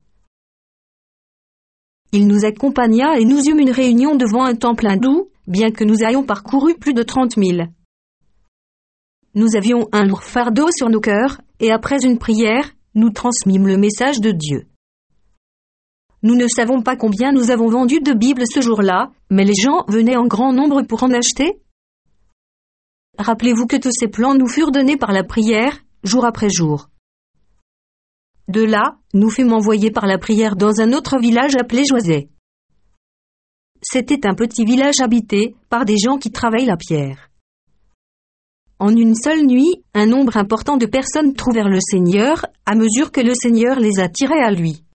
Il nous accompagna et nous eûmes une réunion devant un temple hindou, bien que nous ayons parcouru plus de trente milles. Nous avions un lourd fardeau sur nos cœurs, et après une prière, nous transmîmes le message de Dieu. Nous ne savons pas combien nous avons vendu de Bibles ce jour-là, mais les gens venaient en grand nombre pour en acheter. Rappelez-vous que tous ces plans nous furent donnés par la prière, jour après jour. De là, nous fûmes envoyés par la prière dans un autre village appelé Joisey. C'était un petit village habité par des gens qui travaillent la pierre. En une seule nuit, un nombre important de personnes trouvèrent le Seigneur, à mesure que le Seigneur les attirait à lui.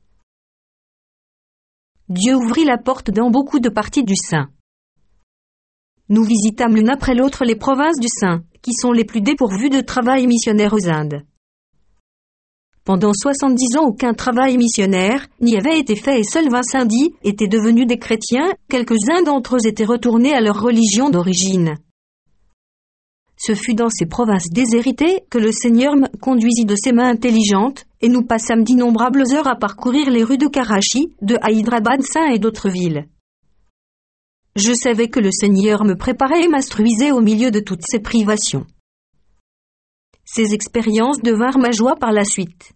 Dieu ouvrit la porte dans beaucoup de parties du Saint. Nous visitâmes l'une après l'autre les provinces du Saint, qui sont les plus dépourvues de travail missionnaire aux Indes. Pendant soixante-dix ans, aucun travail missionnaire n'y avait été fait et seuls vingt Indis étaient devenus des chrétiens, quelques-uns d'entre eux étaient retournés à leur religion d'origine. Ce fut dans ces provinces déshéritées que le Seigneur me conduisit de ses mains intelligentes, et nous passâmes d'innombrables heures à parcourir les rues de Karachi, de Hyderabad Saint et d'autres villes. Je savais que le Seigneur me préparait et m'instruisait au milieu de toutes ces privations. Ces expériences devinrent ma joie par la suite.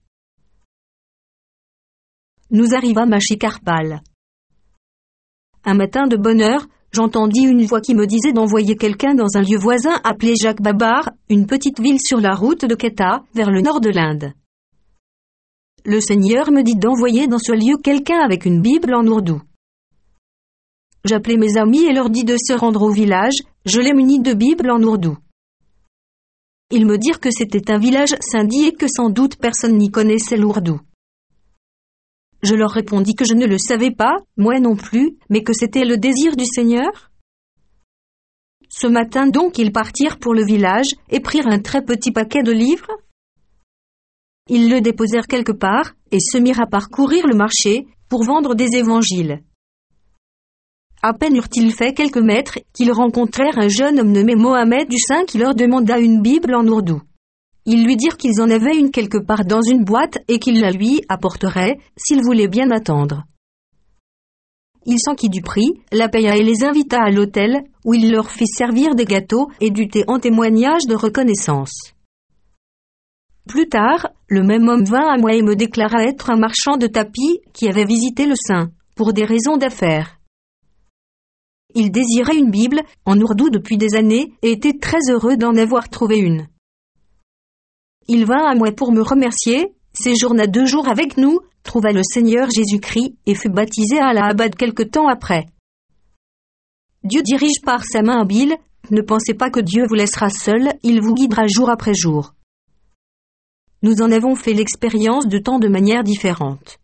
Nous arrivâmes à Shikarpal. Un matin de bonne heure, j'entendis une voix qui me disait d'envoyer quelqu'un dans un lieu voisin appelé Jacques Babar, une petite ville sur la route de Quetta, vers le nord de l'Inde. Le Seigneur me dit d'envoyer dans ce lieu quelqu'un avec une Bible en ourdou. J'appelai mes amis et leur dis de se rendre au village, je les munis de Bibles en ourdou. Ils me dirent que c'était un village sindhi et que sans doute personne n'y connaissait l'ourdou. Je leur répondis que je ne le savais pas, moi non plus, mais que c'était le désir du Seigneur. Ce matin donc ils partirent pour le village et prirent un très petit paquet de livres. Ils le déposèrent quelque part et se mirent à parcourir le marché pour vendre des évangiles. À peine eurent-ils fait quelques mètres qu'ils rencontrèrent un jeune homme nommé Mohamed du Saint qui leur demanda une Bible en ourdou. Ils lui dirent qu'ils en avaient une quelque part dans une boîte et qu'ils la lui apporteraient s'il voulait bien attendre. Il s'enquit du prix, la paya et les invita à l'hôtel où il leur fit servir des gâteaux et du thé en témoignage de reconnaissance. Plus tard, le même homme vint à moi et me déclara être un marchand de tapis qui avait visité le Saint, pour des raisons d'affaires. Il désirait une Bible, en ourdou depuis des années, et était très heureux d'en avoir trouvé une. Il vint à moi pour me remercier, séjourna deux jours avec nous, trouva le Seigneur Jésus-Christ et fut baptisé à Allahabad quelque temps après. Dieu dirige par sa main habile, ne pensez pas que Dieu vous laissera seul, il vous guidera jour après jour. Nous en avons fait l'expérience de tant de manières différentes.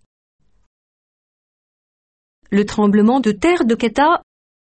Le tremblement de terre de Quetta.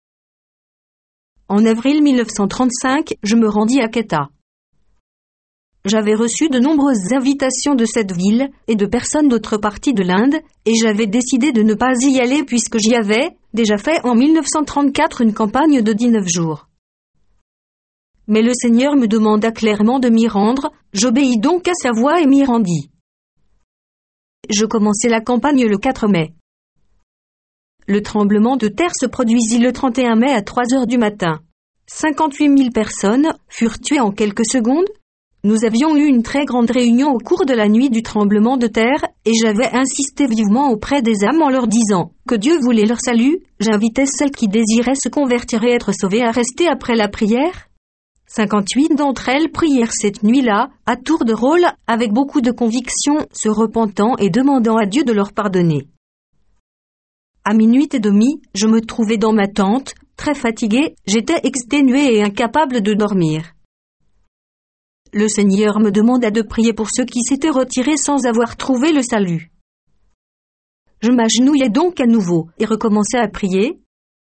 En avril mille neuf cent trente-cinq, je me rendis à Quetta. J'avais reçu de nombreuses invitations de cette ville et de personnes d'autres parties de l'Inde, et j'avais décidé de ne pas y aller puisque j'y avais déjà fait en mille neuf cent trente-quatre une campagne de dix-neuf jours. Mais le Seigneur me demanda clairement de m'y rendre, j'obéis donc à sa voix et m'y rendis. Je commençai la campagne le quatre mai. Le tremblement de terre se produisit le trente et un mai à trois heures du matin. cinquante-huit mille personnes furent tuées en quelques secondes. Nous avions eu une très grande réunion au cours de la nuit du tremblement de terre, et j'avais insisté vivement auprès des âmes en leur disant que Dieu voulait leur salut. J'invitais celles qui désiraient se convertir et être sauvées à rester après la prière. cinquante-huit d'entre elles prièrent cette nuit-là, à tour de rôle, avec beaucoup de conviction, se repentant et demandant à Dieu de leur pardonner. À minuit et demi, je me trouvais dans ma tente, très fatiguée, j'étais exténuée et incapable de dormir. Le Seigneur me demanda de prier pour ceux qui s'étaient retirés sans avoir trouvé le salut. Je m'agenouillai donc à nouveau et recommençai à prier.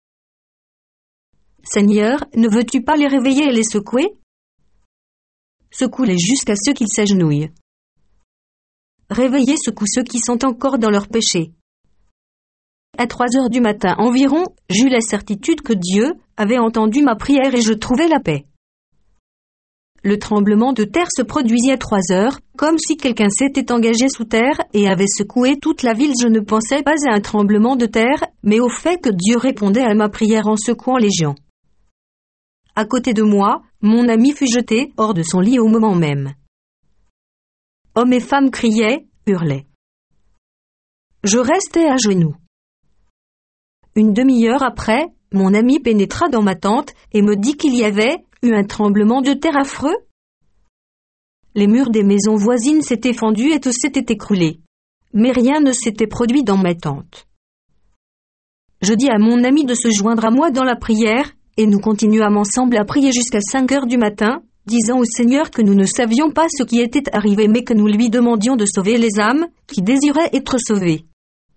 Seigneur, ne veux-tu pas les réveiller et les secouer? Secoue-les jusqu'à ceux qu'ils s'agenouillent. Réveillez secoue ceux qui sont encore dans leur péché. À trois heures du matin environ, j'eus la certitude que Dieu avait entendu ma prière et je trouvai la paix. Le tremblement de terre se produisit à trois heures, comme si quelqu'un s'était engagé sous terre et avait secoué toute la ville. Je ne pensais pas à un tremblement de terre, mais au fait que Dieu répondait à ma prière en secouant les gens. À côté de moi, mon ami fut jeté hors de son lit au moment même. Hommes et femmes criaient, hurlaient. Je restais à genoux. Une demi-heure après, mon ami pénétra dans ma tente et me dit qu'il y avait eu un tremblement de terre affreux. Les murs des maisons voisines s'étaient fendus et tout s'était écroulé. Mais rien ne s'était produit dans ma tente. Je dis à mon ami de se joindre à moi dans la prière, et nous continuâmes ensemble à prier jusqu'à cinq heures du matin, disant au Seigneur que nous ne savions pas ce qui était arrivé mais que nous lui demandions de sauver les âmes qui désiraient être sauvées.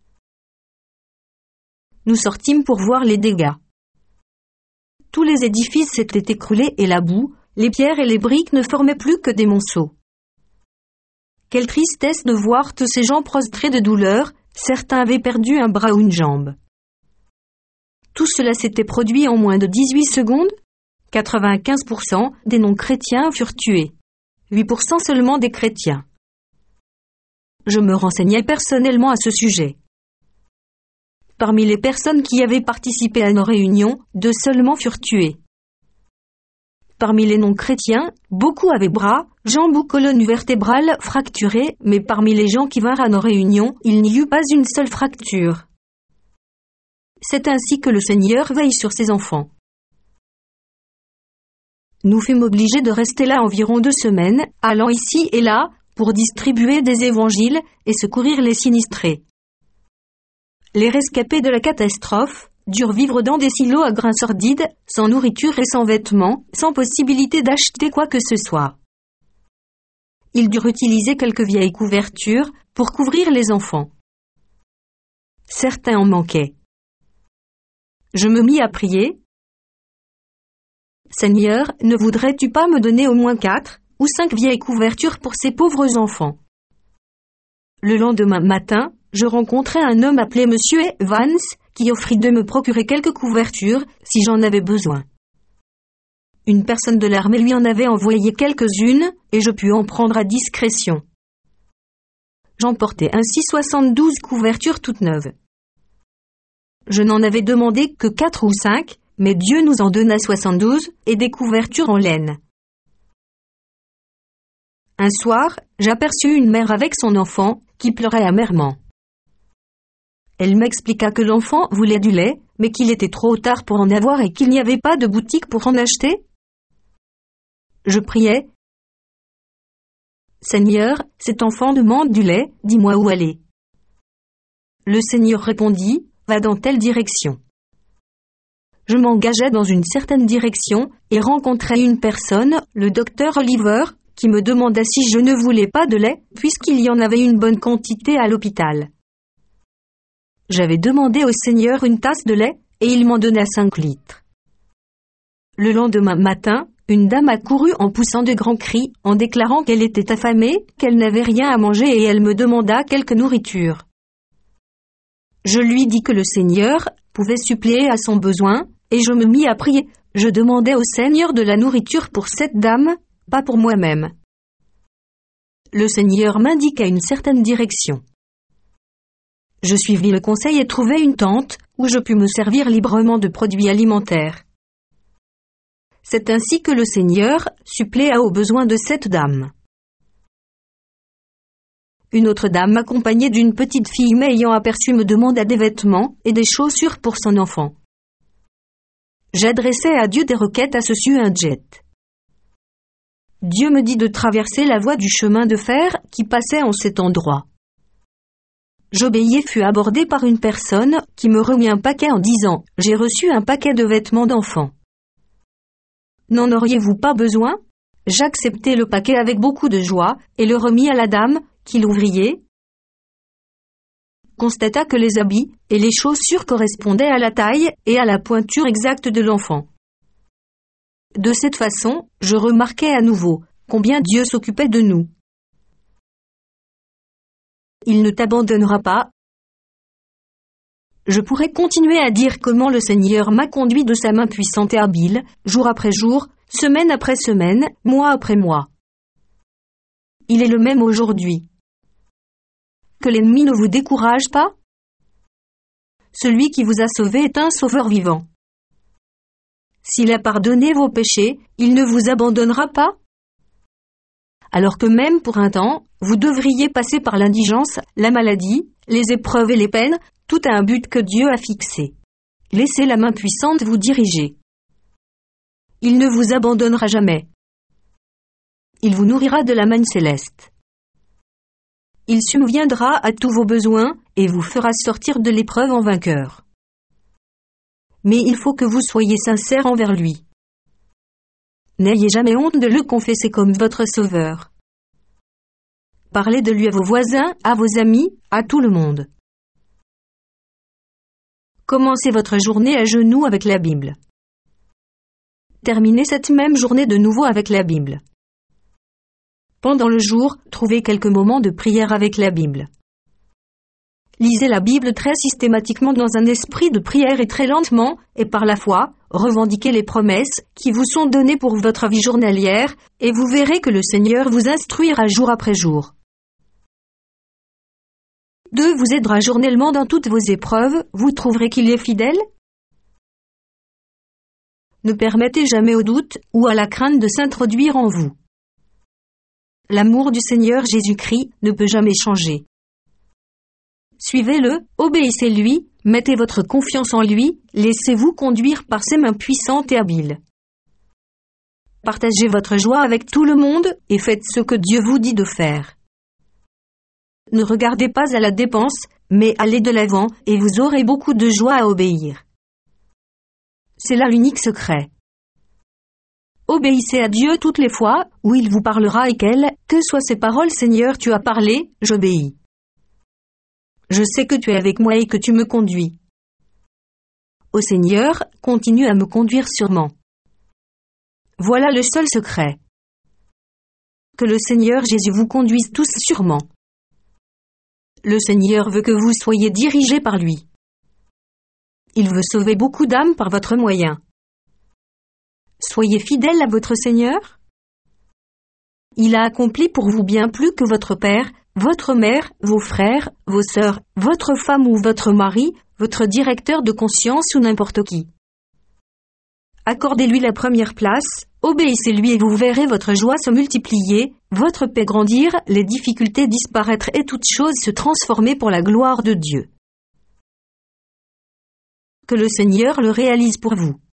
Nous sortîmes pour voir les dégâts. Tous les édifices s'étaient écroulés et la boue, les pierres et les briques ne formaient plus que des monceaux. Quelle tristesse de voir tous ces gens prostrés de douleur, certains avaient perdu un bras ou une jambe. Tout cela s'était produit en moins de dix-huit secondes. quatre-vingt-quinze pour cent des non-chrétiens furent tués. huit pour cent seulement des chrétiens. Je me renseignai personnellement à ce sujet. Parmi les personnes qui avaient participé à nos réunions, deux seulement furent tués. Parmi les non-chrétiens, beaucoup avaient bras, jambes ou colonne vertébrale fracturées, mais parmi les gens qui vinrent à nos réunions, il n'y eut pas une seule fracture. C'est ainsi que le Seigneur veille sur ses enfants. Nous fûmes obligés de rester là environ deux semaines, allant ici et là, pour distribuer des évangiles et secourir les sinistrés. Les rescapés de la catastrophe durent vivre dans des silos à grains sordides, sans nourriture et sans vêtements, sans possibilité d'acheter quoi que ce soit. Ils durent utiliser quelques vieilles couvertures pour couvrir les enfants. Certains en manquaient. Je me mis à prier. Seigneur, ne voudrais-tu pas me donner au moins quatre ou cinq vieilles couvertures pour ces pauvres enfants? Le lendemain matin, je rencontrai un homme appelé Monsieur Evans, qui offrit de me procurer quelques couvertures, si j'en avais besoin. Une personne de l'armée lui en avait envoyé quelques-unes, et je pus en prendre à discrétion. J'emportai ainsi soixante-douze couvertures toutes neuves. Je n'en avais demandé que quatre ou cinq, mais Dieu nous en donna soixante-douze, et des couvertures en laine. Un soir, j'aperçus une mère avec son enfant, qui pleurait amèrement. Elle m'expliqua que l'enfant voulait du lait, mais qu'il était trop tard pour en avoir et qu'il n'y avait pas de boutique pour en acheter. Je priai. « Seigneur, cet enfant demande du lait, dis-moi où aller. » Le Seigneur répondit, « Va dans telle direction. » Je m'engageai dans une certaine direction, et rencontrai une personne, le docteur Oliver, qui me demanda si je ne voulais pas de lait, puisqu'il y en avait une bonne quantité à l'hôpital. J'avais demandé au Seigneur une tasse de lait, et il m'en donna cinq litres. Le lendemain matin, une dame accourut en poussant de grands cris, en déclarant qu'elle était affamée, qu'elle n'avait rien à manger et elle me demanda quelque nourriture. Je lui dis que le Seigneur pouvait suppléer à son besoin, et je me mis à prier. Je demandais au Seigneur de la nourriture pour cette dame, pas pour moi-même. Le Seigneur m'indiqua une certaine direction. Je suivis le conseil et trouvai une tente, où je pus me servir librement de produits alimentaires. C'est ainsi que le Seigneur suppléa aux besoins de cette dame. Une autre dame accompagnée d'une petite fille m'ayant aperçu me demanda des vêtements et des chaussures pour son enfant. J'adressai à Dieu des requêtes à ce sujet. Dieu me dit de traverser la voie du chemin de fer qui passait en cet endroit. J'obéis et fus abordé par une personne qui me remit un paquet en disant « J'ai reçu un paquet de vêtements d'enfants. N'en auriez-vous pas besoin ?» J'acceptai le paquet avec beaucoup de joie et le remis à la dame qui l'ouvrit. Constata que les habits et les chaussures correspondaient à la taille et à la pointure exacte de l'enfant. De cette façon, je remarquai à nouveau combien Dieu s'occupait de nous. Il ne t'abandonnera pas. Je pourrais continuer à dire comment le Seigneur m'a conduit de sa main puissante et habile, jour après jour, semaine après semaine, mois après mois. Il est le même aujourd'hui. Que l'ennemi ne vous décourage pas. Celui qui vous a sauvé est un sauveur vivant. S'il a pardonné vos péchés, il ne vous abandonnera pas. Alors que même pour un temps, vous devriez passer par l'indigence, la maladie, les épreuves et les peines, tout a un but que Dieu a fixé. Laissez la main puissante vous diriger. Il ne vous abandonnera jamais. Il vous nourrira de la manne céleste. Il subviendra à tous vos besoins et vous fera sortir de l'épreuve en vainqueur. Mais il faut que vous soyez sincère envers lui. N'ayez jamais honte de le confesser comme votre sauveur. Parlez de lui à vos voisins, à vos amis, à tout le monde. Commencez votre journée à genoux avec la Bible. Terminez cette même journée de nouveau avec la Bible. Pendant le jour, trouvez quelques moments de prière avec la Bible. Lisez la Bible très systématiquement dans un esprit de prière et très lentement, et par la foi, revendiquez les promesses qui vous sont données pour votre vie journalière, et vous verrez que le Seigneur vous instruira jour après jour. Dieu vous aidera journellement dans toutes vos épreuves, vous trouverez qu'il est fidèle. Ne permettez jamais au doute ou à la crainte de s'introduire en vous. L'amour du Seigneur Jésus-Christ ne peut jamais changer. Suivez-le, obéissez-lui, mettez votre confiance en lui, laissez-vous conduire par ses mains puissantes et habiles. Partagez votre joie avec tout le monde et faites ce que Dieu vous dit de faire. Ne regardez pas à la dépense, mais allez de l'avant et vous aurez beaucoup de joie à obéir. C'est là l'unique secret. Obéissez à Dieu toutes les fois où il vous parlera et qu'elle, que soient ces paroles, Seigneur, tu as parlé, j'obéis. Je sais que tu es avec moi et que tu me conduis. Ô Seigneur, continue à me conduire sûrement. Voilà le seul secret. Que le Seigneur Jésus vous conduise tous sûrement. Le Seigneur veut que vous soyez dirigés par lui. Il veut sauver beaucoup d'âmes par votre moyen. Soyez fidèles à votre Seigneur. Il a accompli pour vous bien plus que votre père, votre mère, vos frères, vos sœurs, votre femme ou votre mari, votre directeur de conscience ou n'importe qui. Accordez-lui la première place, obéissez-lui et vous verrez votre joie se multiplier, votre paix grandir, les difficultés disparaître et toutes choses se transformer pour la gloire de Dieu. Que le Seigneur le réalise pour vous.